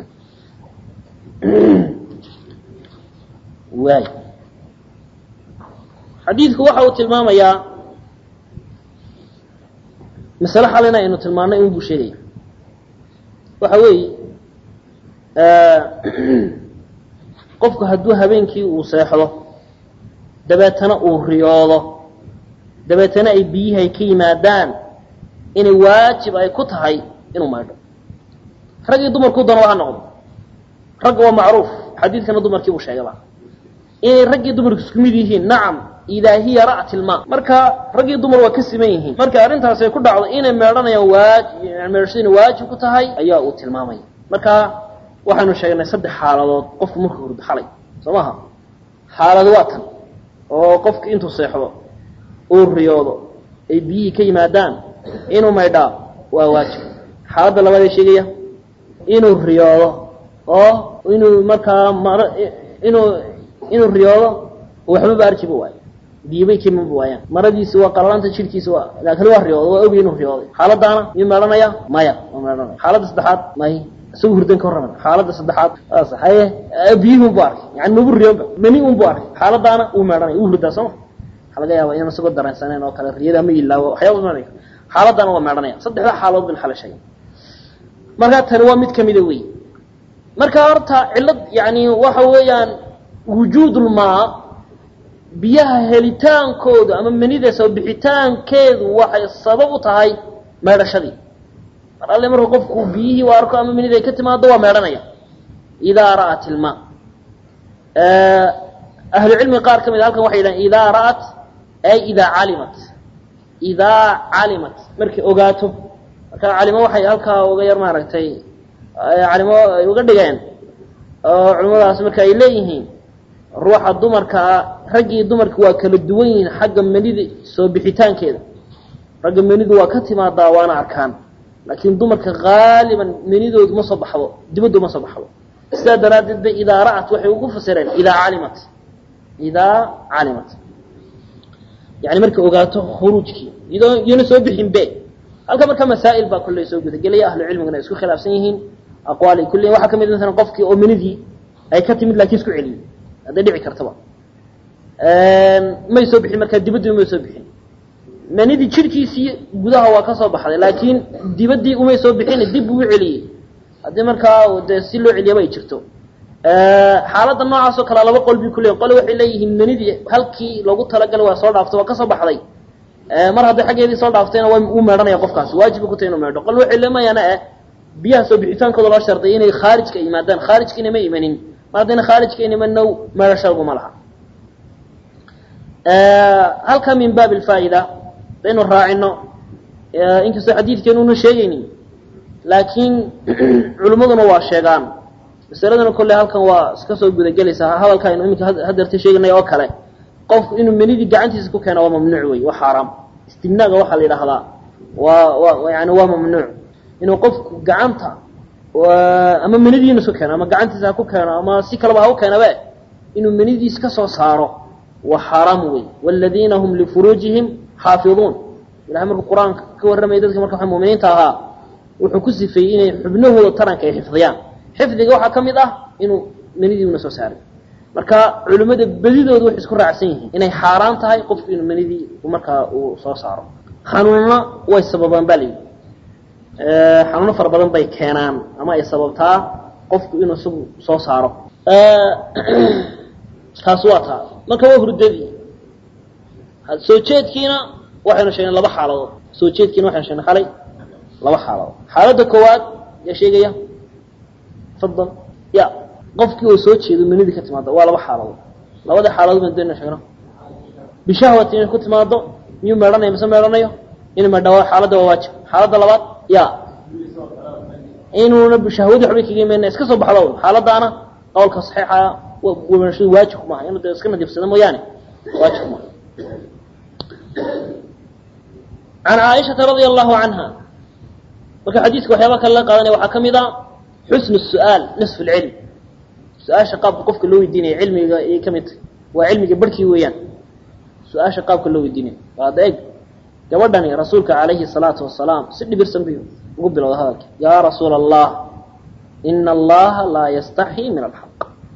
waay xadiidku waxa uu tilmaamayaa masale xalina aynu tilmaanay inuu sheegaya waxa weeye qofku hadduu habeenkii uu seexdo dabeetana uu riyoodo dabeetana ay biyihi ay ka yimaadaan inay waajib ay ku tahay inuu maydho rag iyo dumarku doona waa noqdo ragga waa macruuf xadiidkana dumarkii buu sheegay inay rag iyo dumarku isku mid yihiin nacam idaa hiya ra'at ilmaa marka rag iyo dumar waa ka siman yihiin marka arrintaas ay ku dhacdo inay meedhanayaan waajib meedhashadina waajib ku tahay ayaa uu tilmaamaya marka waxaanu sheegnay saddex xaaladood qofku markuu hurdo xalay soo maaha xaalad waa tan oo qofku intuu seexdo uu riyoodo ay biyihii ka yimaadaan inuu maydhaa waa waajib xaaladda labaad ee sheegaya inuu riyoodo oo inuu markaa mar inuu inuu riyoodo waxba arjiba waayo biyibay kima waayaan maradiisi waa qalanta jirkiisa waa laakiin waa riyoodo waa ogeey inuu riyooday xaaladana ma meelanaya maya ma meelanaya xaaladda saddexaad may soo hurdan ka raban xaaladda saddexaad saxaye biyuhu baar yani ma buriyooba mani un baar xaaladana uu meelanay uu hurdaa soo xalaga yaaba inuu soo dareensaneen oo kale riyada ma ilaawo waxyaabo ma leeyahay xaaladana waa meelanaya saddexda xaaladood bil xalashay marka tan waa mid kamid ah weey marka horta cilad yani waxa weeyaan wujuudul maa biyaha helitaankooda ama manida soo bixitaankeedu waxay sabab u tahay meedhashadii mar alle markuu qofku biyihii u arko ama manida ay ka timaado waa meedhanaya idaa ra'at ilmaa ahlu cilmi qaar ka mid halkan waxay yidhahan idaa ra'at ay idaa calimat idaa calimat markay ogaato marka calimo waxay halkaa uga yar maaragtay calimo ay uga dhigeen oo culimadaas marka ay leeyihiin ruuxa dumarka rag iyo dumarku waa kala duwan yihiin xagga manida soo bixitaankeeda ragga manidu waa ka timaadaa waana arkaan laakiin dumarka qaaliban manidoodu ma soo baxdo dibaddu ma soo baxdo sidaa daraaddeed bay idaa ra'at waxay ugu fasireen idaa calimat idaa calimat yani markay ogaato khuruujkii iyadoo iyana soo bixin be halka marka masaa'il baa kulley soo gudagelaya ahlu cilmigana isku khilaafsan yihiin aqwaali kulley waxaa ka mid ah qofkii oo manidii ay ka timid laakiin isku celiyay hadday dhici kartaba may soo bixin markaa dibaddii umay soo bixin manidii jirkiisii gudaha waa ka soo baxday laakiin dibaddii umay soo bixin dib uu celiyey haddii markaa dee si loo celiyaba ay jirto xaaladda noocaas oo kale laba qol bii ku leeyihin qole waxay leeyihiin manidii halkii loogu talagalay waa soo dhaaftay waa ka soo baxday mar hadday xaggeedii soo dhaaftayna waa uu meedhanaya qofkaasi waajib ku tahay inuu meedho qole waxay leemayaan eh biyaha soo bixitaankooda loo sharday inay khaarijka yimaadaan khaarijkiina ma imanin mar haddayna khaarijka inimanow meedhashaguma laha halka min baab alfaa'ida daynu raacino inkastoo xadiidkeenu una sheegaynin laakiin culimmaduna waa sheegaan masaladuna kolley halkan waa iska soo gudagelaysaa hadalka aynu iminka hadeerta sheeganay oo kale qofku inuu manidii gacantiisa ku keeno waa mamnuuc wey waa xaaraam istimnaaga waxaa la yidhaahdaa waa waa yani waa mamnuuc inuu qofku gacanta ama manidiina soo keeno ama gacantiisa ha ku keeno ama si kaleba ha u keenabe inuu manidiis ka soo saaro waa xaaraam wey waladiina hum lifuruujihim xaafiduun ilahay markuu qur-aanka ka warramaya dadka marka waxa muuminiinta ahaa wuxuu ku sifeeyey inay xubnahooda taranka ay xifdiyaan xifdiga waxaa ka mid ah inuu manidiina soo saaray marka culimada badidooda waxay isku raacsan yihiin inay xaaraan tahay qofku inuu manidii markaa uu soo saaro xanuunna way sababaan baa layidhi xanuuno fara badan bay keenaan ama ay sababtaa qofku inuu isagu soo saaro taas waa taa marka waa hurdadii soo jeedkiina waxaynu sheegnay laba xaaladood soo jeedkiina waxaynu sheegnay xalay laba xaaladood xaaladda koowaad yaa sheegaya fadal ya qofkii oo soo jeedo manidii ka timaado waa laba xaaladood labada xaaladood baan doonayna sheegno bishahwati inay ku timaado miyuu meedhanayo mise meedhanayo inuu meedhawo xaaladda waa waajib xaaladda labaad ya inuuna bishahwadi waxbay kaga imayna iska soo baxdo xaaladaana qowlka saxiixa ومشي واجب ما يعني ده اسكنا دي بسنة يعني واجب ما عن عائشة رضي الله عنها وفي حديثك وحيابك الله قالني وحكم إذا حسن السؤال نصف العلم سؤال شقاب قفك اللي هو يديني علمي كمت وعلمي بركي ويان su-aasha qaabka loo weydiinay waa adeeg gabadhani rasuulka calayhi salaatu wasalaam si dhibirsan bay ugu bilowda hadalka yaa rasuula allah ina allaha laa yastaxii min alxaq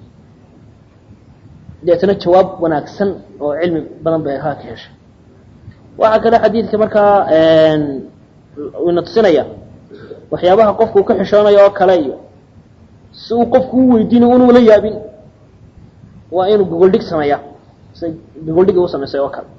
deetana jawaab wanaagsan oo cilmi badan bay haa ka heshay waxaa kale xadiidka markaa ina tusinaya waxyaabaha qofku ka xishoonayo oo kale iyo si uu qofku u weydiino inuu la yaabin waa inuu gogoldhig sameeya si gogoldhiga u sameysay oo kale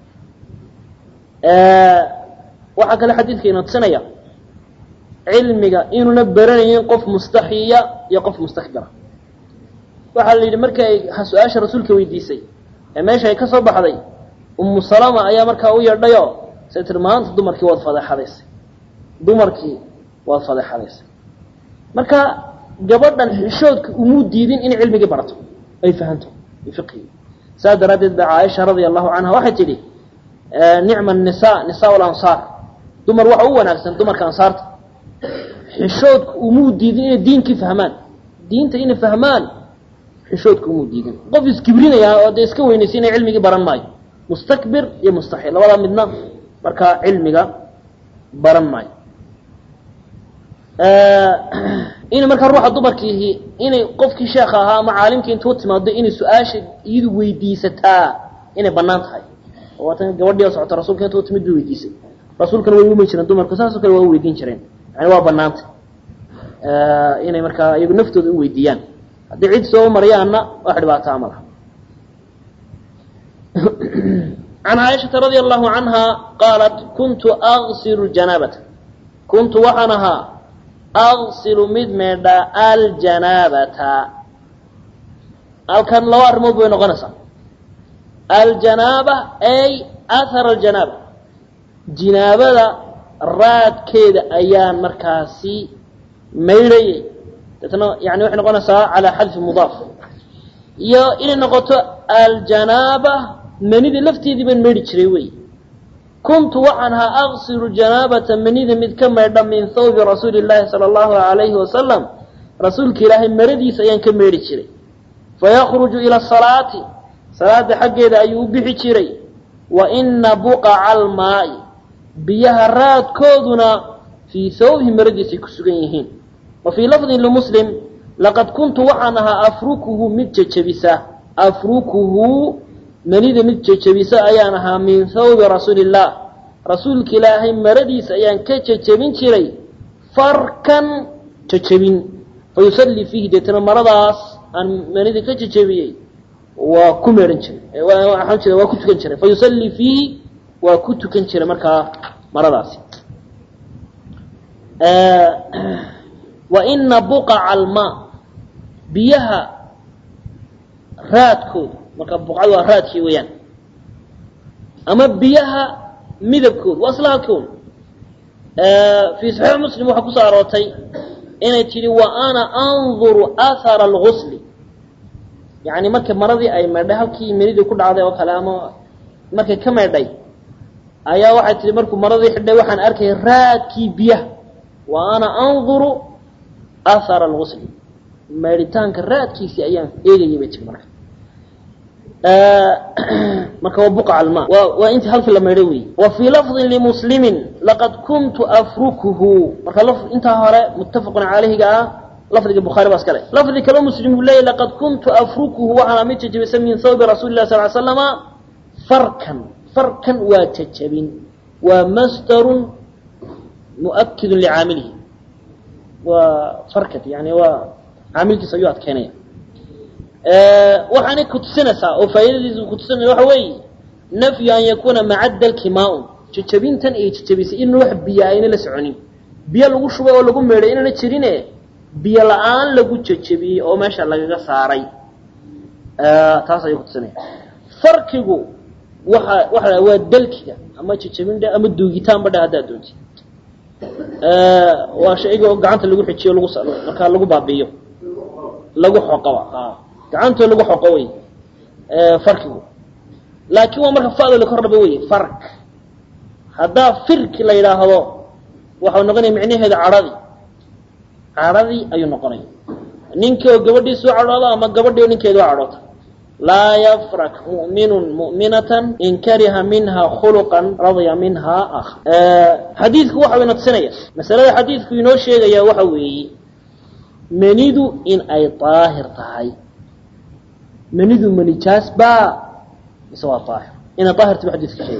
waxaa kale xadiidka ina tusinaya cilmiga inuuna baranayn qof mustaxiya iyo qof mustakbira waxaa la yidhi markay su-aasha rasuulka weydiisay ee meesha ay ka soo baxday ummu salama ayaa markaa u yeedhayo say tiri maanta dumarkii waad fadeexadaysay dumarkii waad fadeexadaysay marka gabadhan xishoodka umuu diidin inay cilmigii barato ay fahanto fiqhigi saa daraaddeed ba caaisha radia allahu canha waxay tidhi nicma annisaa nisaa lansaar dumar waxa u wanaagsan dumarka ansaarta xishoodka umuu diidin inay diinkii fahmaan diinta inay fahmaan xishoodka umuu diidin qof iskibrinaya oo dee iska weynaysa inay cilmigii baran maayo mustakbir iyo mustaxil labadaa midna markaa cilmiga baran maayo in markaa ruuxa dumarkiihi inay qofkii sheekha ahaa ama caalimkii intuu timaado inay su-aasha iyadu weydiisataa inay banaan tahay oo waatan gabadhii oo socota rasuulka intuu timid bay weydiisay rasuulkana way uumi jireen dumarku saasoo kale waa u weydiin jireen yani waa banaantay inay markaa iyagu naftooda u weydiiyaan haddii cid soo marayaanna wax dhibaataa ma laha can caaishata radia allahu canha qaalat kuntu agsilu janaabata kuntu waxaan ahaa agsilu mid meedha aljanaabata halkan laba arrimood bay noqonaysaa aljanaaba ay athar aljanaaba jinaabada raadkeeda ayaan markaasi maydhayay deetna yani waxay noqonaysaa calaa xadfi mudaaf iyo inay noqoto aljanaaba manida lafteedii baan maydhi jiray wey kuntu waxaan ahaa agsilu janaabata manida mid ka maydha min thawbi rasuuli llaahi sala allahu alayhi wasalam rasuulka ilaahay maradiisa ayaan ka maydhi jiray fayakruju ila asalaati salaada xaggeeda ayuu u bixi jiray wa ina buqaca almaa'i biyaha raadkooduna fii thawbihi maradiisay ku sugan yihiin wa fii lafdin limuslim laqad kuntu waxaan ahaa afrukuhu mid jejebisa afrukuhu manida mid jejebisa ayaan ahaa min thawbi rasuuli illah rasuulka ilaahay maradiisa ayaan ka jejebin jiray farkan jejebin fayusallii fiihi deetana maradaas aan manida ka jejebiyey waa ku meedhan jiray waxaan jira waa ku tukan jiray fayusallii fiihi waa ku tukan jiray markaa maradaasi wa ina buqaca almaa biyaha raadkooda marka buqcadu waa raadkii weeyaan ama biyaha midabkooda waa isla halkood fii saxiix muslim waxaa kusoo aroortay inay tidhi wa ana anduru athara algusli yani marka maradii ay maydhay halkii manidii ku dhacday oo kale ama markay ka maydhay ayaa waxay tihi markuu maradii xidhay waxaan arkay raadkii biyaha wa ana anduru athara algusli maydhitaanka raadkiisii ayaan eegayay bay tiri marka marka waa buqaca almaa waa intii halkii la maydhay wey wa fii lafdin limuslimin laqad kuntu afrukuhu marka intaa hore muttafaqun calayhiga ah lafdiga bukhaari baa iska le lafdi kaloo muslim uu leeyahy laqad kuntu afrukuhu waxaana mid jejebisa min thawbi rasuuli lah sal ly slama farkan farkan waa jejebin waa masdarun mu'akidun licaamilihi waa farkat yani waa caamilkiisa ayuu adkeynaya waxaanay kutusinaysaa oo faa'iidadiisu kutusinaya waxa weeye nafyu an yakuuna maca dalki maa-un jejebintan ay jejebisay in wax biyo ayna la soconin biyo lagu shubay oo lagu meedhay inana jirine biyo la-aan lagu jejebiyey oo meesha lagaga saaray taas ayuu kutusinaya farkigu waxa waxa waa dalkiga ama jejebindha ama duugitaanba dha haddaad doonti waa shayga oo gacanta lagu xijiyo lagu markaa lagu baabi'iyo lagu xoqaba gacantoo lagu xoqo wey farkigu laakiin waa marka fa'da la kordhaba wey fark haddaa firki la yidhaahdo waxau noqonaya micnaheeda cadhadii cadhadii ayuu noqonaya ninkii oo gabadhiisu cadhooda ama gabadhii oo ninkeedu cadhoota لا يفرك مؤمن مؤمنة إن كره منها خلقا رضي منها آخر. أه حديثك وحوي نتسنية مسألة حديثك ينوشي يا وحوي منيدو إن أي طاهر تهي منيدو منيجاس با يسوى طاهر إن طاهر تبع حديثك شيء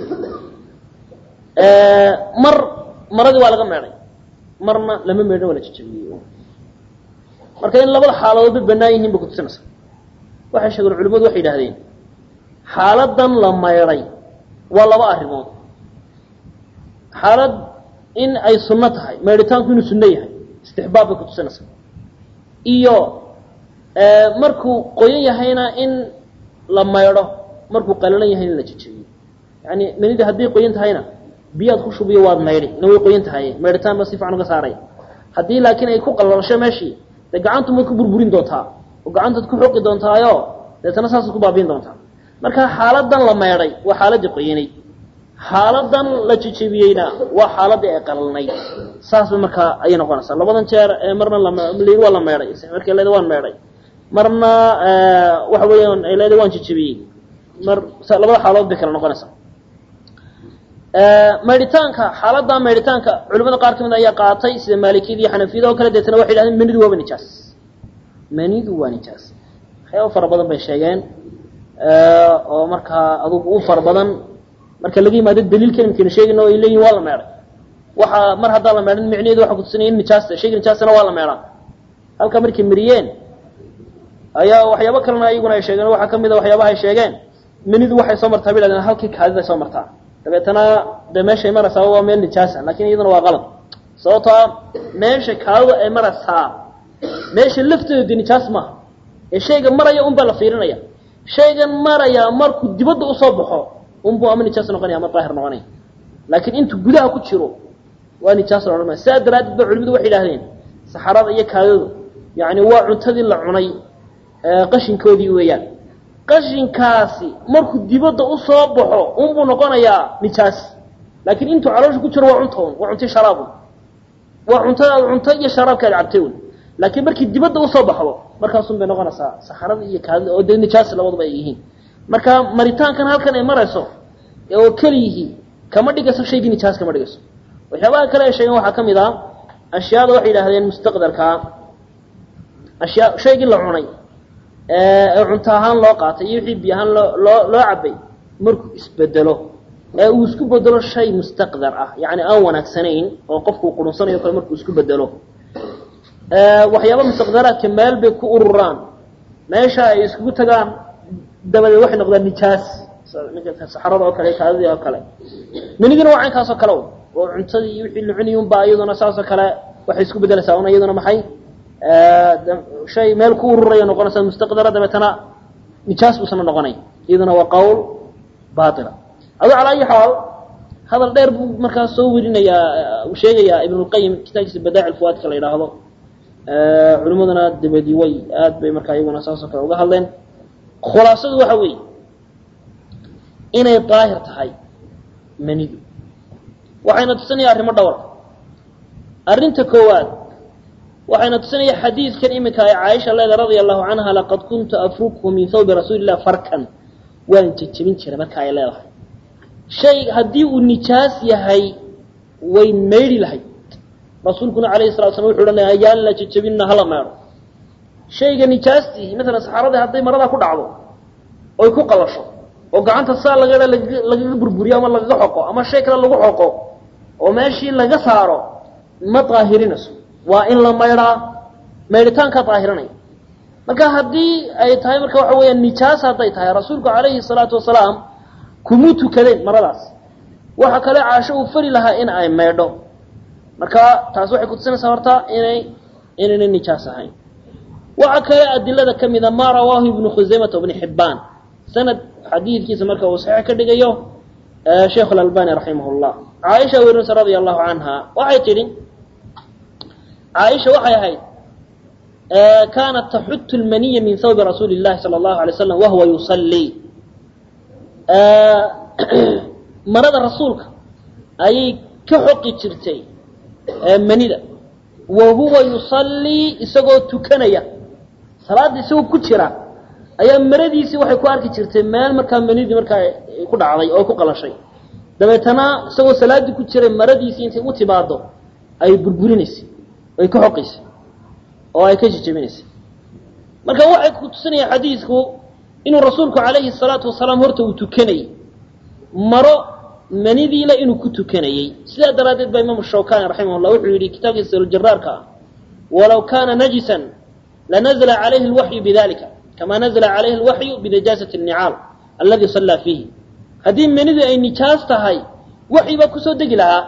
أه مر مرضي ولا غمري مرنا لما ميرنا ولا تجيبيه marka in labada xaaladood banaayihiin ba ku tusinaysa waxa sheegay culimadu waxay yiraahdeen xaaladan la mayray waa laba arrimood xaalad in ay sunno tahay mayritaanku inuu sunno yahay istihbaab ku tusinaysa iyo ee markuu qoyan yahayna in la mayro markuu qalalan yahay in la jijiyo yani manida hadii qoyan tahayna biyaad ku shubiyo waad mayri inay qoyan tahay mayritaan ma si fiican uga saaray hadii laakiin ay ku qalalasho meeshii gacantu ma ku burburin doontaa oo gacantaad ku xoqi doontaayo deetana saas ku baabin doontaa marka xaaladan la meeray waa xaalad qoyanay xaaladan la jijibiyayna waa xaalad ay qalalnay saas marka ay noqonaysaa labadan jeer ee marna la leeyahay waa la meeray marka leeyahay waan meeray marna waxa weeyaan ay leedahay waan jijibiyay mar labada xaaladood bay kala noqonaysaa ee meeritaanka xaaladda meeritaanka culimada qaar kamid ayaa qaatay sida maalikiyada iyo xanafiyada oo kale deetana waxay yiraahdeen manidu waa nijaas manidu waa nijaas xayo far badan bay sheegeen ee oo marka adigu u far badan marka laga yimaado daliilkan imkaan sheegino ay leeyihiin waa la meeray waxa mar hadda la meerin micneedu waxa ku tusinayeen nijaas sheegin nijaasna waa la meeraa halka markii miriyeen ayaa waxyaabo kalena ayaguna ay sheegeen waxa kamid ah waxyaabaha ay sheegeen manidu waxay soo martaa biladan halkii kaadida soo martaa dabeetana dameeshay maraysaa waa meel nijaas ah laakiin iyaduna waa qalad sababtoo meesha kaawada ay maraysaa meesha lafteedu nijaas ma ee shayga maraya un baa la fiirinaya shaygan maraya markuu dibadda u soo baxo un buu ama nijaas noqonaya ama daahir noqonaya laakiin intu gudaha ku jiro waa nijaas noqonaya saadaraad ba culimadu waxay yiraahdeen saxarada iyo kaadadu yaani waa cuntadii la cunay ee qashinkoodii weeyaan qashinkaasi markuu dibadda u soo baxo un buu noqonayaa nijaas laakiin intu caloosha ku jiro waa cunto waa cunto sharaab waa cunto cunto iyo sharaab ka cabtay laakiin markii dibadda u soo baxdo markaas un bay noqonaysaa saxarada iyo kaadida oo de nijaas labadaba ay yihiin marka maritaankan halkan ay marayso oo kaliyi kama dhigayso shayga nijaas kama dhigayso waxyaabaha kale ay sheegan waxa kamid ah ashyaada waxay yiraahdeen mustaqdarka ashyaa shayga la cunay ee cunto ahaan loo qaatay iyo wixii biyahan loo loo cabay markuu isbedelo ee uu isku bedelo shay mustaqdar ah yaani aan wanaagsanayn oo qofku qurunsanayo kale markuu isku bedelo ee waxyaabo mustaqdaraadka meel bay ku ururaan meesha ay isku tagaan dabada waxay noqdaan nijaas saxarada oo kale kaadida oo kale minigina waa caynkaas oo kale oo cuntadii iyo wixii la cuniyay un baa iyaduna saas oo kale waxay isku bedelaysaa una iyaduna maxay shay meel ku ururaya noqonaysa mustaqdara dabeetana nijaas u sama noqonay iyaduna waa qawl baatila adu ala ay xaal hadal dheer buu markaas soo wirinaya uu sheegaya ibn al-qayyim kitaabkiisa badaa'i al-fuad kala yiraahdo ee culimaduna dibadii way aad bay markaa iyaguna saas oo kale uga hadleen khulaasadu waxa weey inay daahir tahay manidu waxayna tusinaya arrimo dhowr arrinta koowaad waxayna tusinaya xadiiskan imika ay Aisha radhiyallahu anha laqad kuntu afruku min thawb rasuulillah farkan waan jijibin jiray marka ay leedahay shay hadii uu nijaas yahay way meeri lahay rasuulkuna kaleey salaatu wasallam wuxuu dhahay ayaa la jijibina hala meero shayga nijaasti midna saxarada hadii marada ku dhacdo oo ku qalasho oo gacanta saa laga laga burburiyo ama laga xoqo ama shay kale lagu xoqo oo meeshii laga saaro ma daahirinayso waa in la mayraa meeritaanka daahiranay marka hadii ay tahay marka waxa weeyaan nijaas haday tahay rasuulku kaleey salaatu wasallam kumutu kale maradaas waxa kale caasho uu fari lahaa in ay meedho marka taas waxay ku tusinaysaa horta inay inay nijaas ahayn waxa kale adilada kamida ma rawaahu ibn khuzaimah ibn hibban sanad xadiidkiisa marka uu saxiix ka dhigayo sheekh al-albani rahimahullah aisha radhiyallahu anha waxay tiri عائشة وحي هاي آه كانت تحط المنية من ثوب رسول الله صلى الله عليه وسلم وهو يصلي آه مرض رسولك أي كحق ترتي آه منيدة وهو يصلي إساقو تكنية صلاة إساقو كترة ayaa maradiisii waxay ku arki jirtay meel markaa manidii markaa ku dhacday oo ku qalashay dabeetana isagoo salaadii ku jiray maradiisii intay u timaado ay burburinaysay ay ka xoqaysay oo ay ka jijibinaysay marka waxay ku tusinayaan xadiisku inuu rasuulku calayhi salaatu wasalaam horta uu tukanayay maro manidiina inuu ku tukanayay sidaa daraadeed baa imaamu shawkaani raximahullah wuxuu yidhi kitaabkiisa aljaraarka walow kaana najisan lanazla calayhi alwaxyu bidalika kama nazla calayhi alwaxyu binajaasati alnicaal alladii sallaa fiihi haddii manidu ay nijaas tahay waxyi baa kusoo degi lahaa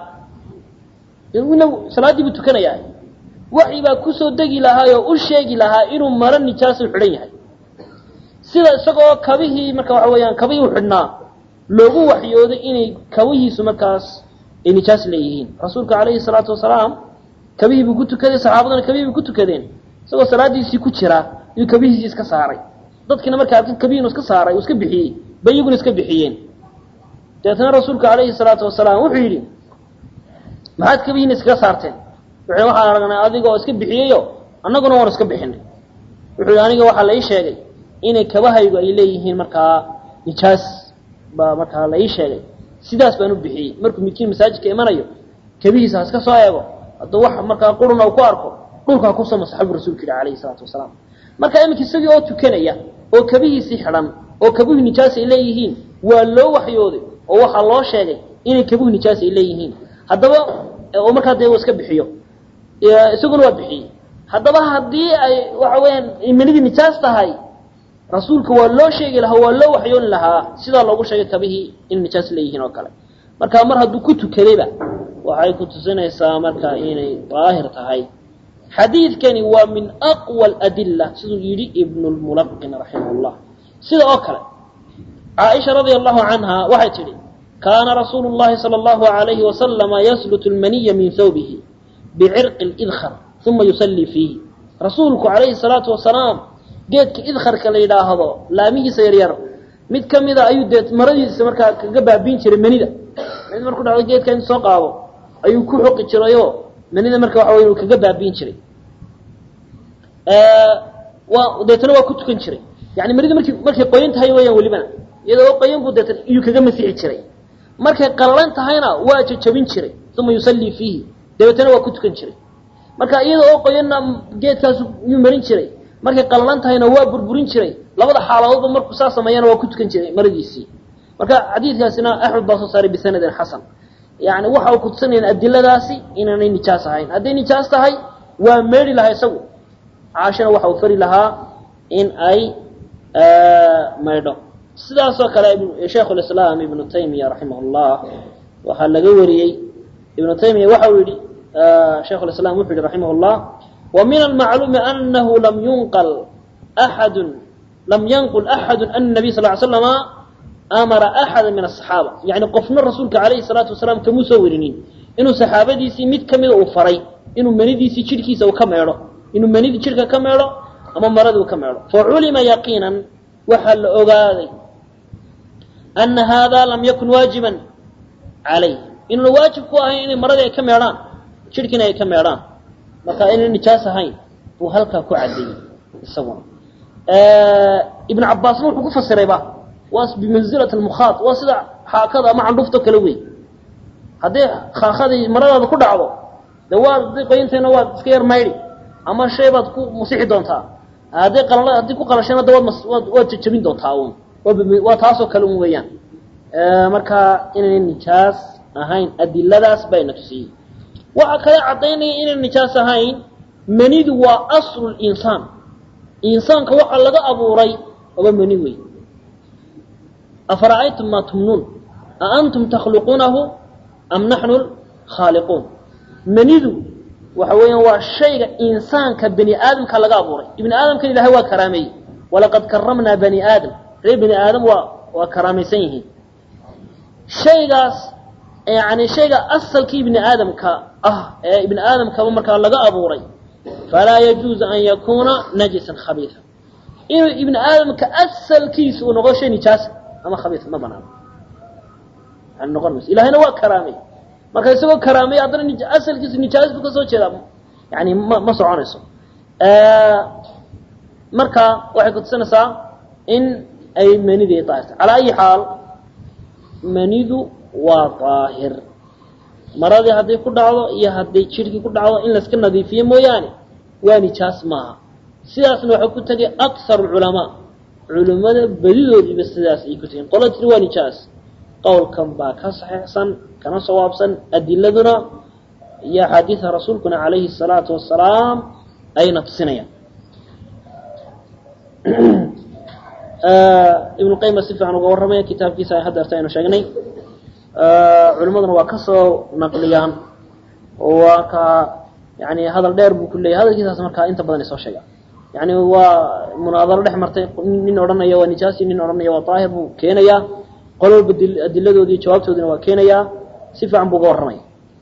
salaaddii buu tukanayaa waxyi baa kusoo degi lahaa oo u sheegi lahaa inuu maro nijaas u xidhan yahay sida isagoo kabihii marka waxa weeyaan kabihii u xidhnaa loogu waxyooday inay kabihiisu markaas ay nijaas leeyihiin rasuulka calayhi salaatu wasalaam kabihii buu ku tukaday saxaabadana kabihii buu ku tukadeen isagoo salaadiisii ku jira iyo kabihiisii iska saaray dadkina markaa arkin kabihiinu iska saaray uu iska bixiyey bay iyaguna iska bixiyeen dabeetana rasuulka calayhi salaatu wasalaam wuxuu yidhi maxaad kabihiina iskaga saarteen wuxuu waxaan aragnay adigoo iska bixiyeyo annaguna waan iska bixinay wuxuu yidhi aniga waxaa la ii sheegay inay kabahaygu ay leeyihiin markaa nijaas baa markaa la ii sheegay sidaas baan u bixiyey markuu midkiin masaajidka imanayo kabihiisa ha iska soo eego hadduu wax markaa quruna uu ku arko dhulka ha kusoo masaxabu rasuulka yidhi calayhi salaatu wasalaam marka iminka isagii oo tukanaya oo kabihiisii xidhan oo kabuhu nijaas ay leeyihiin waa loo waxyooday oo waxaa loo sheegay inay kabuhu nijaas ay leeyihiin haddaba oo markaa dee uu iska bixiyo isaguna waa bixiyey haddaba haddii ay waxa weeyaan manidii nijaas tahay rasuulka waa loo sheegi lahaa waa loo waxyooni lahaa sidaa loogu sheegay kabihii in nijaas leeyihiin oo kale marka mar hadduu ku tukadayba waxay ku tusinaysaa marka inay daahir tahay xadiidkani waa min aqwa aladilla siduu yidhi ibnu lmulaqin raximahullah sida oo kale caaisha radia allahu canha waxay tidhi kaana rasuulu llahi sala allahu alayhi wasalama yaslutu lmaniya min thawbihi bicirqi lidkhar uma yusallii fiihi rasuulku calayhi salaatu wasalaam geedka idkharka la yidhaahdo laamihiisa yaryar mid ka mida ayuu dee maradiisa markaa kaga baabiin jiray manida mid markuu dhacdo geedka intu soo qaado ayuu ku xoqi jirayoo manida marka waxa wey uu kaga baabiin jiray waa deetana waa ku tukan jiray yani manida markii markay qoyan tahay weeyaan welibana iyadoo qoyan buu deetan iyuu kaga masixi jiray markay qallalan tahayna waa jajabin jiray uma yusallii fiihi dabeetana waa ku tukan jiray marka iyada oo qoyanna geedkaas yuu marin jiray markay qallalan tahayna waa burburin jiray labada xaaladoodba markuu saa sameeyana waa ku tukan jiray maradiisii marka xadiidkaasina axmed baa soo saaray bisanadin xasan yani waxa uu kutusanayaan adiladaasi inaanay nijaas ahayn hadday nijaas tahay waa meedhi lahaa isagu caashana waxa uu fari lahaa in ay maydho sidaasoo kale shaykhu lislaam ibnu taymiya raximah llah waxaa laga wariyey ibnu taymiya waxa uu yihi shaykhu lislaam wuxuu yihi raximah llah ومن المعلوم أنه لم ينقل أحد لم ينقل أحد أن النبي صلى الله عليه وسلم أمر أحد من الصحابة يعني قفنا الرسول عليه الصلاة والسلام كمسورين إنه صحابة دي سي ميت كمير وفري إنه مني سي شركي سو كميرو إنه مني شركة كميرو أما مرض كميرو فعلم يقينا وحل أغاذي أن هذا لم يكن واجبا عليه إنه واجب كواه إنه مرض كميران شركنا كميران marka inay nijaas ahayn buu halka ku cadeeyay isaguna ee ibn Abbas wuxuu ku fasiray ba waas bi manzilat al mukhat waa sida xaakada ma candufto kala weey hadii xaaqadii marada ku dhacdo dawaar qoyinteena waa iska yar mayri ama shay baad ku musixi doontaa hadii qalala hadii ku qalashana dawaad waad jabin doontaa waa taasoo kala weeyaan ee marka inay nijaas ahayn adiladaas bayna tusii waxa kale cadeynay inay nijaas ahayn manidu waa aslu insaan insaanka waxa laga abuuray oo mani weey afara'aytum ma tumnun a antum takhluqunahu am nahnu khaliqun manidu waxa weeyaan waa shayga insaanka bani aadamka laga abuuray ibn aadamka ilaahay waa karaamay walaqad karramna bani aadam reer bani aadam waa waa karaamaysan yihiin shaygaas يعني شيء أصل كي ابن آدم كا آه ابن آدم كا مركا لقى أبوري فلا يجوز أن يكون نجسا خبيثا إنه ابن آدم كأصل كيس ونغشي نجاس أما خبيث ما بنا عن نغرمس إلى هنا هو كرامي مركا يسوى كرامي أدرى أصل كيس نجاس بكسو كذا يعني ما ما صعانيسو آه مركا واحد قد سنة سا in ay manidii daahirta calaa ayi xaal manidu waa daahir maradii hadday ku dhacdo iyo hadday jidhkii ku dhacdo in layska nadiifiyo mooyaane waa nijaas maaha sidaasna waxaa ku tegay akar culamaa culimmada badidoodiiba sidaas ay ku tegeen qola tiri waa nijaas qowlkan baa ka saxiixsan kana sawaabsan adiladuna iyo axaadiida rasuulkuna calayhi الsalaatu wasalaam ayna tusinayaan ibnu qayima si fiican uga warramaya kitaabkiisa ay hadda arta aynu sheegnay culimmaduna waa ka soo naqliyaan oo waa ka yani hadal dheer buu ku leeyahay hadalkiisaas markaa inta badan ay soo sheegaan yani waa munaadaro dhex martay nin odhanaya waa nijaasi nin odhanaya waa daahir buu keenayaa qololba adiladoodii jawaabtoodina waa keenayaa si fiican buu uga warramaya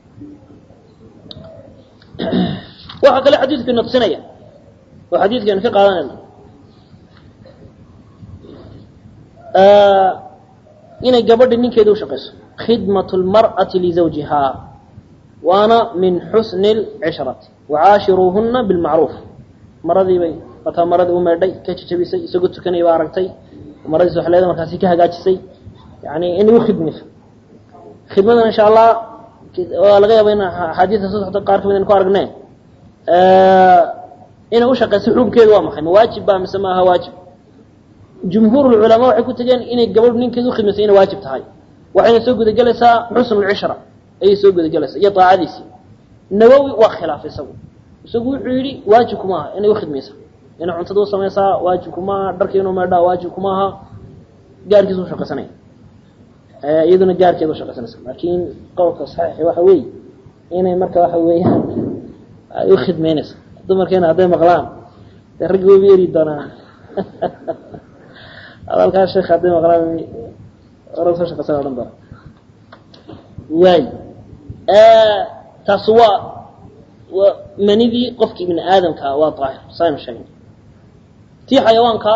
waxaa kale xadiidkeena tusinaya oo xadiidkeenu ka qaadanayna inay gabadhi ninkeeda u shaqayso khidmat lmar'ati lizawjihaa waana min xusni lcishrati wacaashiruuhuna bilmacruuf maradii bay markaa maradii u meedhay ka jajabisay isagoo tukanaya baa aragtay maradiis wax leeda markaasi ka hagaajisay yani inay u khidmayso khidmadan insha allah waa laga yaaba in axaadiista soo socda qaar kamid aynu ku aragne inay u shaqayso xukunkeedu waa maxay ma waajib ba mise maaha waajib jumhuur ulculamaa waxay ku tegeen inay gabadhu ninkeeda u khidmayso inay waajib tahay waxayna soo gudagelaysaa xusnu lcishra ayay soo gudagelaysaa iyo daacadiisii nawowi waa khilaaf isagu isagu wuxuu yidhi waajibku maaha inay u khidmaysa inay cuntada u samaysaa waajibku maaha dharka inuu meedhaa waajibku maaha gaarkiisa u shaqaysanaya iyaduna gaarkeeda u shaqaysanaysa laakiin qowlka saxiixi waxa weeye inay marka waxa weeyaan ay u khidmaynaysa dumarkeena hadday maqlaan dee raggi wayba eri doonaa hadalkaa sheekh hadday maqlaan orag soo shaqaysan odhan doona waay taas waa waa manidii qofki ibni aadamka waa daahir saynu sheegnay tii xayawaanka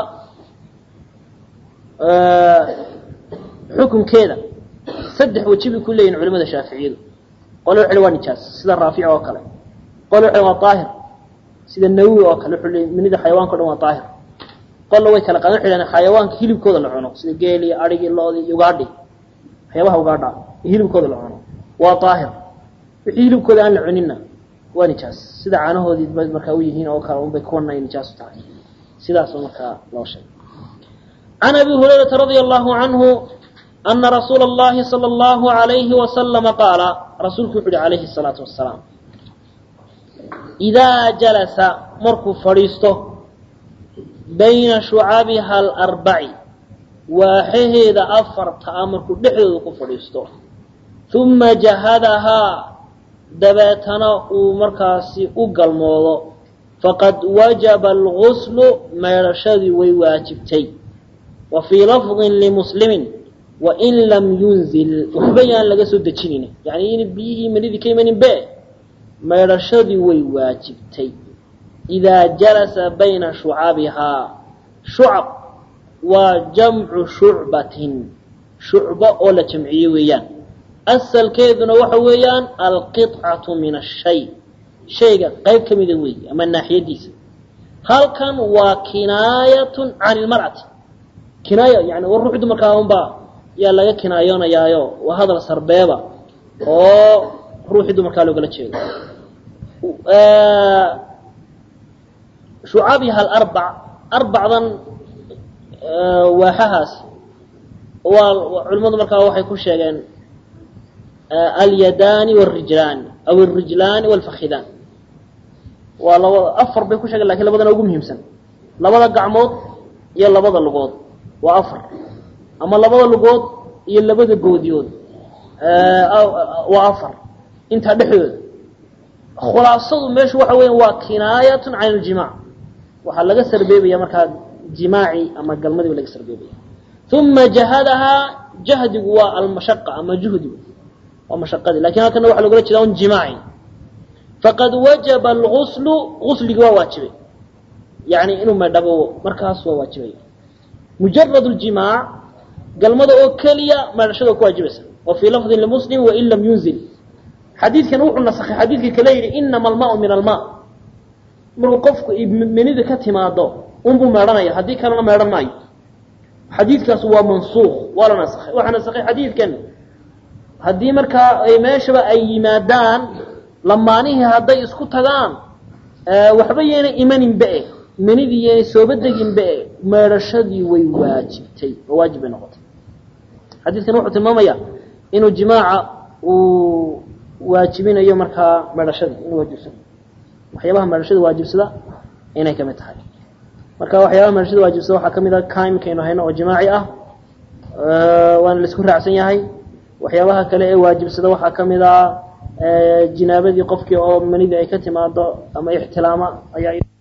xukunkeeda saddex waji bay ku leeyihin culimada shaaficiyadu qole waxay waa nijaas sida raafici oo kale qole waxay waa daahir sida nawowi oo kale wuxuu leeyahay manida xayawaanka o dhan waa daahir qolna way kala qaadan waxay leeyihin xayawaanka hilibkooda la cuno sida geeli adhigi loodi iyo ugaadhi waxyaabaha ugaadha hilibkooda la cuno waa daahir wixii hilibkooda aan la cuninna waa nijaas sida caanahoodii bay markaa u yihiin oo kale unbay kuwana ay nijaas u tahay sidaas markaa loo sheegay can abi hurayrata radia allahu canhu ana rasuula اllahi salى اllahu عalayhi wasalama qaala rasuulku wuxu uhi calayhi الsalaatu wasalaam idaa jalasa markuu fadhiisto bayna shucabiha alarbaci waaxaheeda afarta a markuu dhexdooda ku fadhiisto uma jahadahaa dabeetana uu markaasi u galmoodo faqad wajaba alguslu meedhashadii way waajibtay wa fii lafdin limuslimin wain lam yunzil waxba yaan laga soo dejinin yani in biyihii manidii ka imanin be meedhashadii way waajibtay idaa jalasa bayna shucabihaa shucab waa jamcu shucbatin shucba oo la jamciye weeyaan asalkeeduna waxa weeyaan alqicatu min ashay shayga qayb ka mida weeye ama naaxiyadiisa halkan waa kinaayatun can ilmar'ati kinaaya yani war ruuxdu markaa unbaa yaa laga kinaayoonayaayo waa hadal sarbeeba oo ruuxii dumarkaa loogala jeedo shucabiha alarbac arbacdan waaxahaas waa culimmadu markaa waxay ku sheegeen alyadaani wاrijlaani aw اrijlaani wاlfakidaan waa labada afar bay ku sheegeen lakin labadana ugu muhiimsan labada gacmood iyo labada lugood waa afar ama labada lugood iyo labada goodiyood waa afar intaa dhexdooda khulaasadu meeshu waxa weya waa kinaayatun can اljimaac waxaa laga sarbeebaya markaa jimaaci ama galmadiiba laga sarbeebaya uma jahadahaa jahdigu waa almashaqa ama juhdigu waa mashaqadii lakin halkana waxa logala jeeda un jimaaci faqad wajaba alguslu gusligi waa waajibay yani inuu meedhabo markaas waa waajibaya mujarad اljimaac galmada oo keliya meedhashada ku waajibaysa wa fii lafdin limuslim wain lam yunzil xadiidkan wuxuu nasakhay xadiidkii kale yidhi inama almaau min almaa markuu qofku menida ka timaado unbuu meedhanaya haddii kalena meedhan maayo xadiidkaas waa mansuukh waa la nasakhay waxa nasakhay xadiidkan haddii markaa ay meeshaba ay yimaadaan lamaanihii hadday isku tagaan waxba yeena imanin ba'e manidii yeena sooba degin ba'e meedhashadii way waajibtay oo waajib ay noqotay xadiidkan wuxuu tilmaamayaa inuu jimaaca uu waajibinayo markaa meedhashadii inuu waajibsado waxyaabaha meedhashada waajibsada inay ka mid tahay marka waxyaabaha meedhashada waajibsada waxaa ka mid ah kaimkaynu hayno oo jimaaci ah waana la isku raacsan yahay waxyaabaha kale ee waajibsada waxaa ka mid ah jinaabadii qofkii oo manidii ay ka timaado ama ixtilaama ayaa